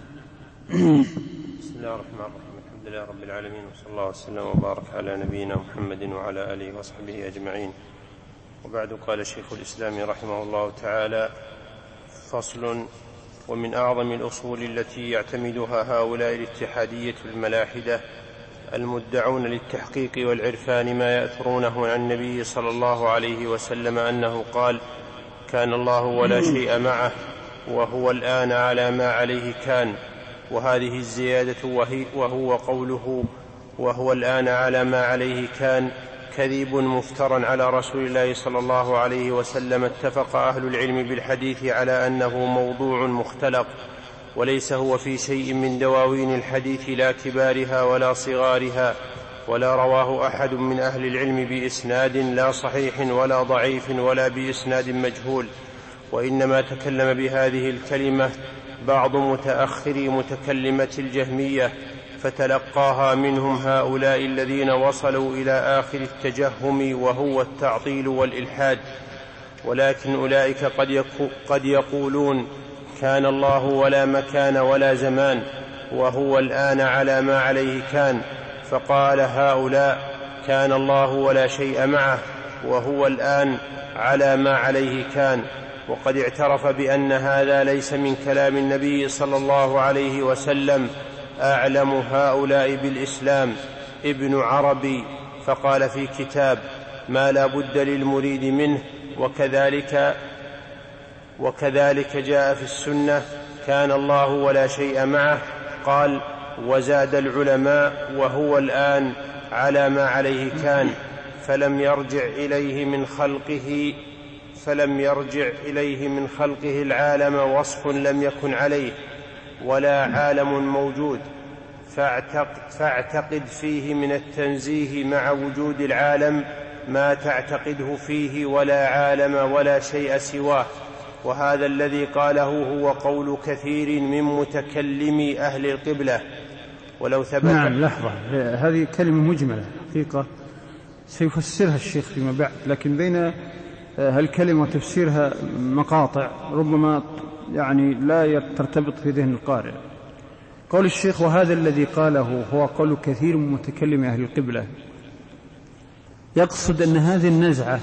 بسم الله الرحمن الرحيم، الحمد لله رب العالمين، وصلى الله وسلم وبارك على نبينا محمد وعلى آله وصحبه أجمعين. وبعد، قال شيخ الإسلام رحمه الله تعالى: فصل: ومن أعظم الأصول التي يعتمدها هؤلاء الاتحادية الملاحدة المدعون للتحقيق والعرفان ما يأثرونه عن النبي صلى الله عليه وسلم أنه قال: كان الله ولا شيء معه، وهو الآن على ما عليه كان. وهذه الزيادة وهو قوله وهو الآن على ما عليه كان كذب مفترى على رسول الله صلى الله عليه وسلم. اتفق أهل العلم بالحديث على أنه موضوع مختلق، وليس هو في شيء من دواوين الحديث، لا كبارها ولا صغارها، ولا رواه أحد من أهل العلم بإسناد لا صحيح ولا ضعيف ولا بإسناد مجهول، وإنما تكلم بهذه الكلمة بعض متأخري متكلمة الجهمية، فتلقاها منهم هؤلاء الذين وصلوا إلى آخر التجهم وهو التعطيل والإلحاد. ولكن أولئك قد يقولون: كان الله ولا مكان ولا زمان، وهو الآن على ما عليه كان. فقال هؤلاء: كان الله ولا شيء معه، وهو الآن على ما عليه كان. وقد اعترف بأن هذا ليس من كلام النبي صلى الله عليه وسلم أعلم هؤلاء بالإسلام ابن عربي، فقال في كتاب ما لا بد للمريد منه، وكذلك جاء في السنة كان الله ولا شيء معه. قال وزاد العلماء وهو الآن على ما عليه كان، فلم يرجع إليه من خلقه العالم وصف لم يكن عليه ولا عالم موجود، فاعتقد فيه من التنزيه مع وجود العالم ما تعتقده فيه ولا عالم ولا شيء سواه. وهذا الذي قاله هو قول كثير من متكلمي أهل القبلة. ولو ثبت نعم، لحظة، هذه كلمة مجملة حقيقة سيفسرها الشيخ فيما بعد، لكن بين هالكلمة وتفسيرها مقاطع ربما يعني لا ترتبط في ذهن القارئ. قول الشيخ وهذا الذي قاله هو قول كثير من متكلمي أهل القبلة، يقصد أن هذه النزعة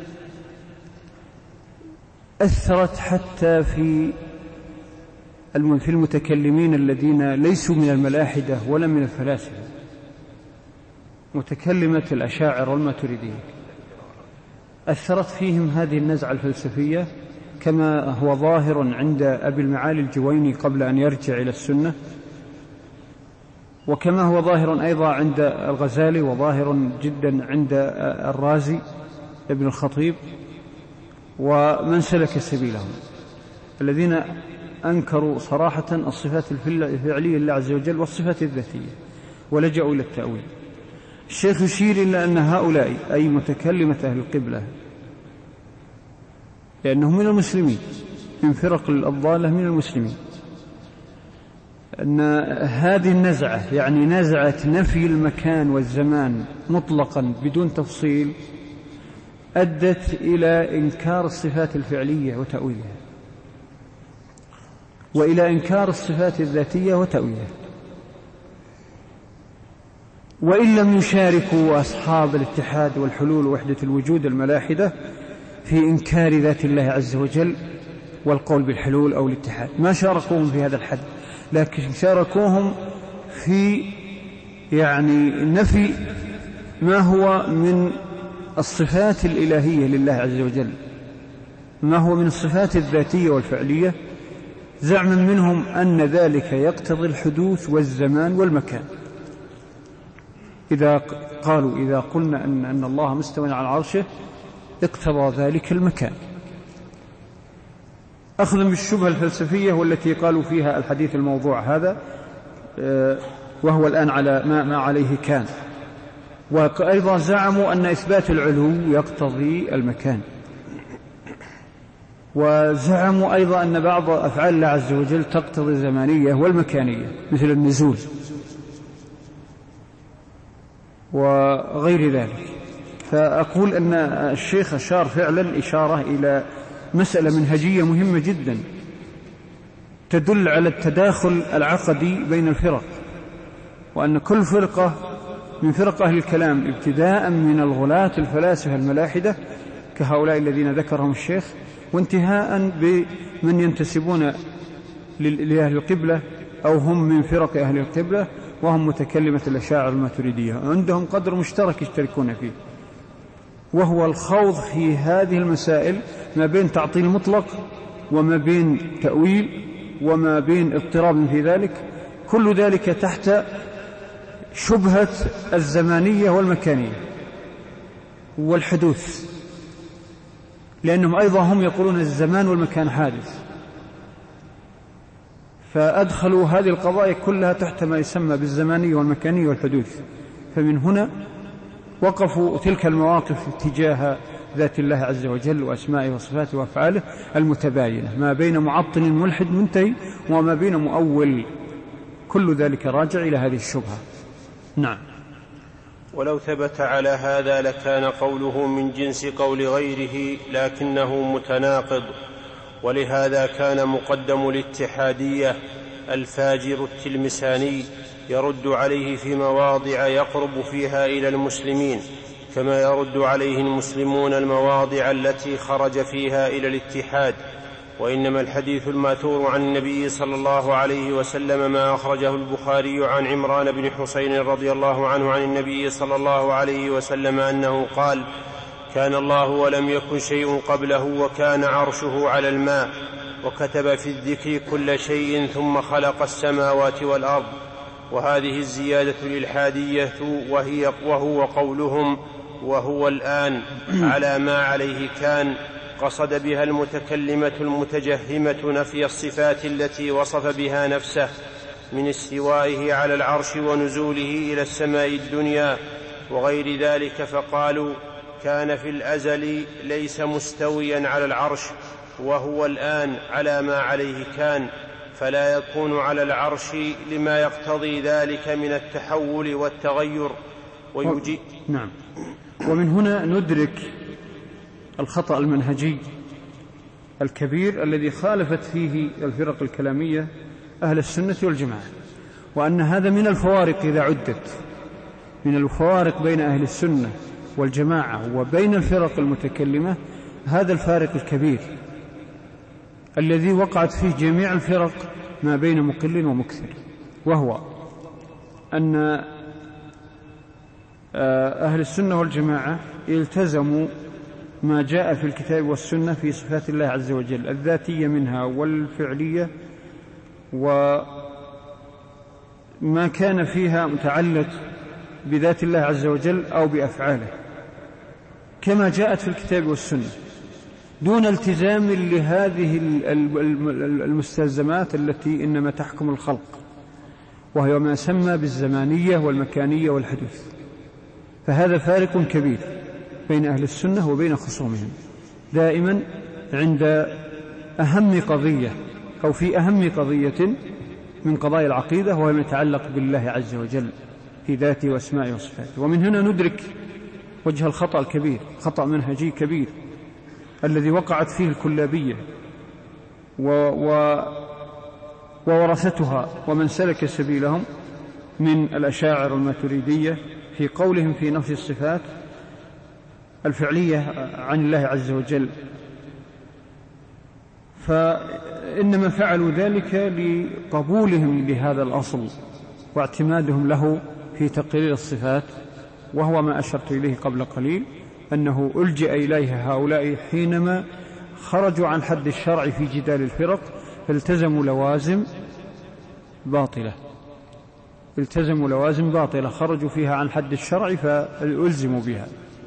أثرت حتى في المتكلمين الذين ليسوا من الملاحدة ولا من الفلاسفة، متكلمة الأشاعرة والماتريدية، أثرت فيهم هذه النزعة الفلسفية كما هو ظاهر عند أبي المعالي الجويني قبل أن يرجع إلى السنة، وكما هو ظاهر أيضا عند الغزالي، وظاهر جدا عند الرازي ابن الخطيب ومن سلك سبيلهم، الذين أنكروا صراحة الصفات الفعلية لله عز وجل والصفات الذاتية ولجأوا إلى التأويل. الشيخ يشير إلى أن هؤلاء أي متكلمة أهل القبلة لأنهم من المسلمين، من فرق الضالة من المسلمين، أن هذه النزعة يعني نزعة نفي المكان والزمان مطلقا بدون تفصيل أدت إلى إنكار الصفات الفعلية وتأويلها، وإلى إنكار الصفات الذاتية وتأويلها، وإن لم يشاركوا أصحاب الاتحاد والحلول ووحدة الوجود الملاحدة في إنكار ذات الله عز وجل والقول بالحلول أو الاتحاد، ما شاركوهم في هذا الحد، لكن شاركوهم في يعني نفي ما هو من الصفات الإلهية لله عز وجل، ما هو من الصفات الذاتية والفعلية، زعما منهم أن ذلك يقتضي الحدوث والزمان والمكان. إذا قلنا أن الله مستوى على عرشه اقتضى ذلك المكان، أخذا بالشبهة الفلسفية والتي قالوا فيها الحديث الموضوع هذا وهو الآن على ما عليه كان. وأيضا زعموا أن إثبات العلو يقتضي المكان، وزعموا أيضا أن بعض أفعال الله عز وجل تقتضي الزمانية والمكانية مثل النزول وغير ذلك. فأقول أن الشيخ أشار فعلا إشارة إلى مسألة منهجية مهمة جدا تدل على التداخل العقدي بين الفرق، وأن كل فرقة من فرق أهل الكلام ابتداء من الغلاة الفلاسفة الملاحدة كهؤلاء الذين ذكرهم الشيخ، وانتهاء بمن ينتسبون لأهل القبلة أو هم من فرق أهل القبلة وهم متكلمة الأشاعرة الماتريدية، عندهم قدر مشترك يشتركون فيه، وهو الخوض في هذه المسائل ما بين تعطيل مطلق وما بين تأويل وما بين اضطراب في ذلك، كل ذلك تحت شبهة الزمانية والمكانية والحدوث، لأنهم أيضا هم يقولون الزمان والمكان حادث، فأدخلوا هذه القضايا كلها تحت ما يسمى بالزمانية والمكانية والحدوث. فمن هنا وقفوا تلك المواقف تجاه ذات الله عز وجل وأسمائه وصفاته وأفعاله المتباينة، ما بين معطل ملحد منتهي وما بين مؤول، كل ذلك راجع إلى هذه الشبهة. نعم. ولو ثبت على هذا لكان قوله من جنس قول غيره لكنه متناقض، ولهذا كان مقدم الاتحادية الفاجر التلمساني يرد عليه في مواضع يقرب فيها إلى المسلمين، كما يرد عليه المسلمون المواضع التي خرج فيها إلى الاتحاد. وإنما الحديث الماثور عن النبي صلى الله عليه وسلم ما أخرجه البخاري عن عمران بن حسين رضي الله عنه عن النبي صلى الله عليه وسلم أنه قال: كان الله ولم يكن شيء قبله وكان عرشه على الماء وكتب في الذكر كل شيء ثم خلق السماوات والأرض. وهذه الزيادة للحادية وهو قولهم وهو الآن على ما عليه كان، قصد بها المتكلمة المتجهمة نفي الصفات التي وصف بها نفسه من استوائه على العرش ونزوله إلى السماء الدنيا وغير ذلك، فقالوا: كان في الأزل ليس مستويا على العرش وهو الآن على ما عليه كان، فلا يكون على العرش لما يقتضي ذلك من التحول والتغير نعم. ومن هنا ندرك الخطأ المنهجي الكبير الذي خالفت فيه الفرق الكلامية أهل السنة والجماعة، وأن هذا من الفوارق إذا عدت، من الفوارق بين أهل السنة والجماعة وبين الفرق المتكلمة، هذا الفارق الكبير الذي وقعت فيه جميع الفرق ما بين مقل ومكثر، وهو أن أهل السنة والجماعة التزموا ما جاء في الكتاب والسنة في صفات الله عز وجل الذاتية منها والفعلية، وما كان فيها متعلق بذات الله عز وجل أو بأفعاله كما جاءت في الكتاب والسنة، دون التزام لهذه المستلزمات التي إنما تحكم الخلق، وهي ما سمى بالزمانية والمكانية والحدوث. فهذا فارق كبير بين أهل السنة وبين خصومهم دائما عند أهم قضية أو في أهم قضية من قضايا العقيدة، وهو يتعلق بالله عز وجل في ذاته واسمائه وصفاته. ومن هنا ندرك وجه الخطأ الكبير، خطأ منهجي كبير الذي وقعت فيه الكلابية وورثتها ومن سلك سبيلهم من الأشاعرة والماتريدية في قولهم في نفي الصفات الفعلية عن الله عز وجل. فإنما فعلوا ذلك لقبولهم لهذا الأصل واعتمادهم له في تقرير الصفات، وهو ما أشرت إليه قبل قليل، أنه ألجأ إليه هؤلاء حينما خرجوا عن حد الشرع في جدال الفرق، فالتزموا لوازم باطلة خرجوا فيها عن حد الشرع فألزموا بها.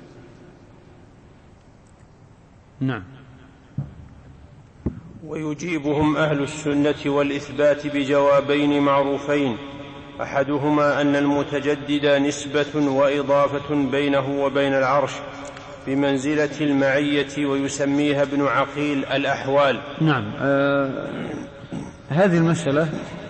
نعم. ويجيبهم أهل السنة والإثبات بجوابين معروفين: أحدهما أن المتجدد نسبة وإضافة بينه وبين العرش بمنزلة المعية، ويسميها ابن عقيل الأحوال. نعم. هذه المسألة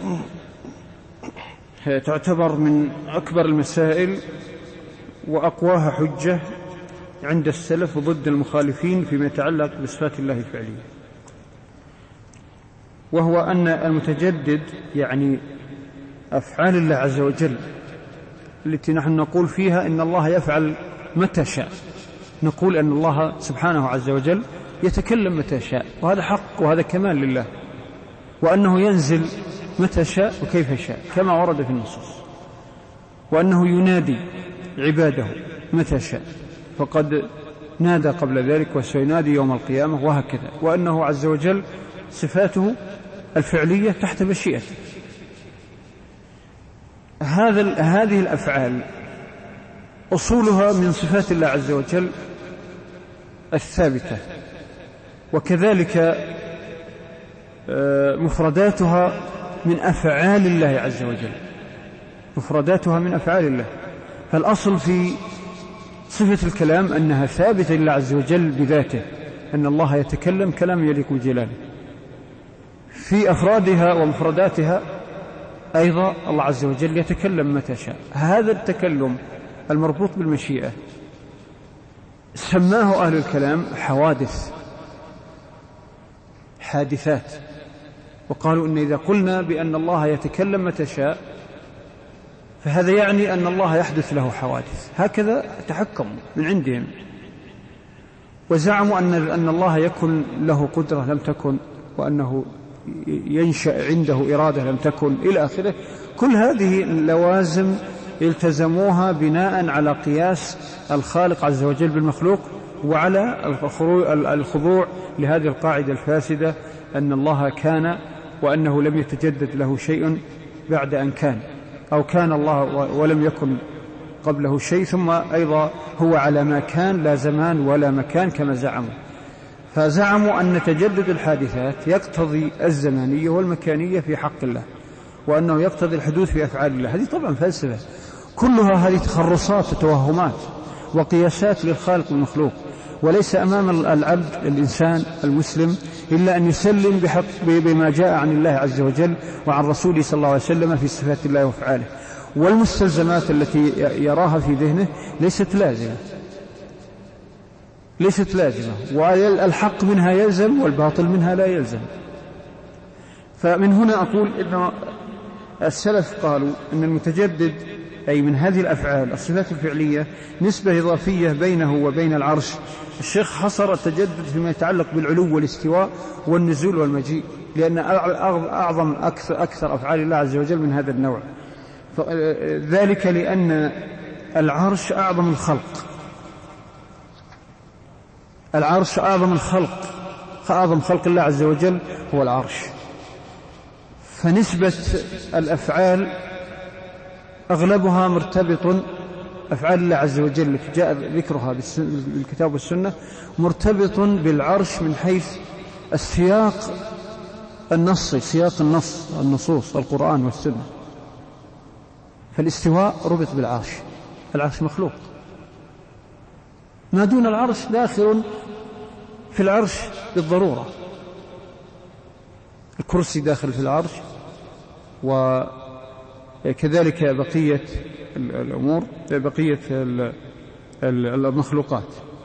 تعتبر من أكبر المسائل وأقواها حجة عند السلف ضد المخالفين فيما يتعلق بصفات الله الفعلية، وهو أن المتجدد يعني أفعال الله عز وجل التي نحن نقول فيها إن الله يفعل متى شاء، نقول أن الله سبحانه عز وجل يتكلم متى شاء، وهذا حق وهذا كمال لله، وأنه ينزل متى شاء وكيف شاء كما ورد في النصوص، وأنه ينادي عباده متى شاء فقد نادى قبل ذلك وسينادي يوم القيامة، وهكذا، وأنه عز وجل صفاته الفعلية تحت مشيئته. هذه الأفعال أصولها من صفات الله عز وجل الثابتة، وكذلك مفرداتها من أفعال الله عز وجل، مفرداتها من أفعال الله. فالأصل في صفة الكلام أنها ثابتة لله عز وجل بذاته، أن الله يتكلم كلام يليق بجلاله. في أفرادها ومفرداتها أيضا الله عز وجل يتكلم متى شاء. هذا التكلم المربوط بالمشيئة سماه أهل الكلام حادثات، وقالوا إن إذا قلنا بأن الله يتكلم متى شاء فهذا يعني أن الله يحدث له حوادث، هكذا تحكموا من عندهم، وزعموا أن الله يكون له قدرة لم تكن، وأنه ينشأ عنده إرادة لم تكن إلى آخره. كل هذه اللوازم التزموها بناء على قياس الخالق عز وجل بالمخلوق، وعلى الخضوع لهذه القاعدة الفاسدة أن الله كان وأنه لم يتجدد له شيء بعد أن كان، أو كان الله ولم يكن قبله شيء، ثم أيضا هو على ما كان لا زمان ولا مكان كما زعموا. فزعموا أن تجدد الحادثات يقتضي الزمانية والمكانية في حق الله، وأنه يقتضي الحدوث في أفعال الله. هذه طبعا فلسفة، كلها هذه تخرصات وتوهمات وقياسات للخالق والمخلوق، وليس أمام العبد الإنسان المسلم إلا أن يسلم بما جاء عن الله عز وجل وعن رسوله صلى الله عليه وسلم في صفات الله وأفعاله، والمستلزمات التي يراها في ذهنه ليست لازمة، والحق منها يلزم والباطل منها لا يلزم. فمن هنا أقول إن السلف قالوا أن المتجدد أي من هذه الأفعال الصفات الفعلية نسبة إضافية بينه وبين العرش. الشيخ حصر التجدد فيما يتعلق بالعلو والاستواء والنزول والمجيء، لأن أعظم أكثر أفعال الله عز وجل من هذا النوع، ذلك لأن العرش أعظم الخلق، العرش أعظم خلق الله عز وجل هو العرش. فنسبة الأفعال أغلبها مرتبط، أفعال الله عز وجل التي جاء ذكرها بالكتاب والسنة مرتبط بالعرش من حيث السياق النصي، سياق النصوص القرآن والسنة. فالاستواء ربط بالعرش، العرش مخلوق، ما دون العرش داخل في العرش بالضرورة. الكرسي داخل في العرش، وكذلك بقية الأمور، بقية المخلوقات.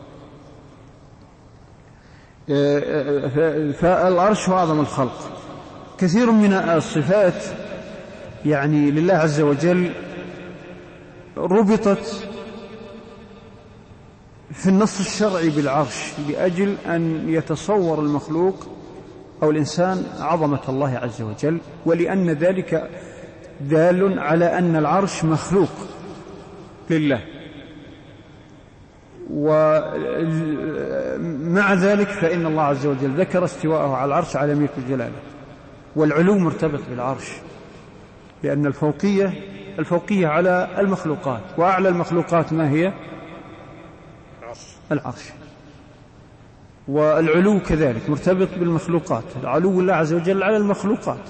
فالعرش هو أعظم الخلق. كثير من الصفات يعني لله عز وجل ربطت في النص الشرعي بالعرش لأجل أن يتصور المخلوق أو الإنسان عظمة الله عز وجل، ولأن ذلك دال على أن العرش مخلوق لله. ومع ذلك فإن الله عز وجل ذكر استواءه على العرش على ملك جلاله، والعلو مرتبط بالعرش، لأن الفوقية على المخلوقات، وأعلى المخلوقات ما هي؟ العرش. والعلو كذلك مرتبط بالمخلوقات، علو الله عز وجل على المخلوقات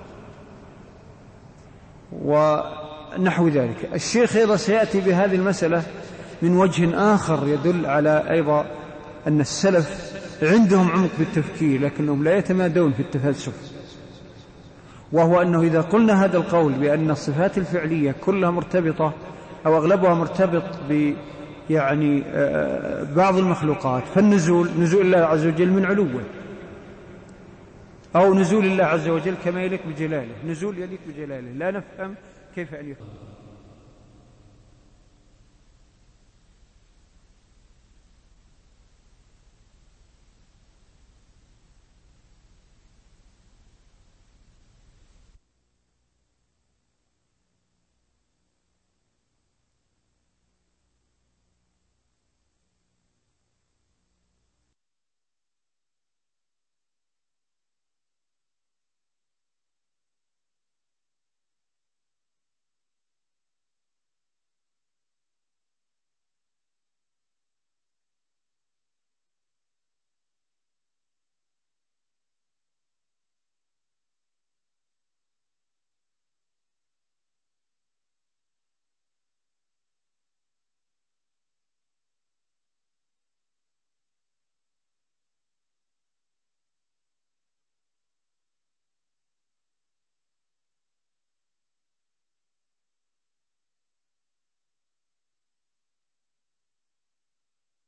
ونحو ذلك. الشيخ أيضا سيأتي بهذه المسألة من وجه آخر يدل على أيضا أن السلف عندهم عمق بالتفكير لكنهم لا يتمادون في التفلسف، وهو أنه إذا قلنا هذا القول بأن الصفات الفعلية كلها مرتبطة أو أغلبها مرتبط يعني بعض المخلوقات، فالنزول نزول الله عز وجل من علوه، أو نزول الله عز وجل كما يليق بجلاله، نزول يليق بجلاله، لا نفهم كيف أن يكون.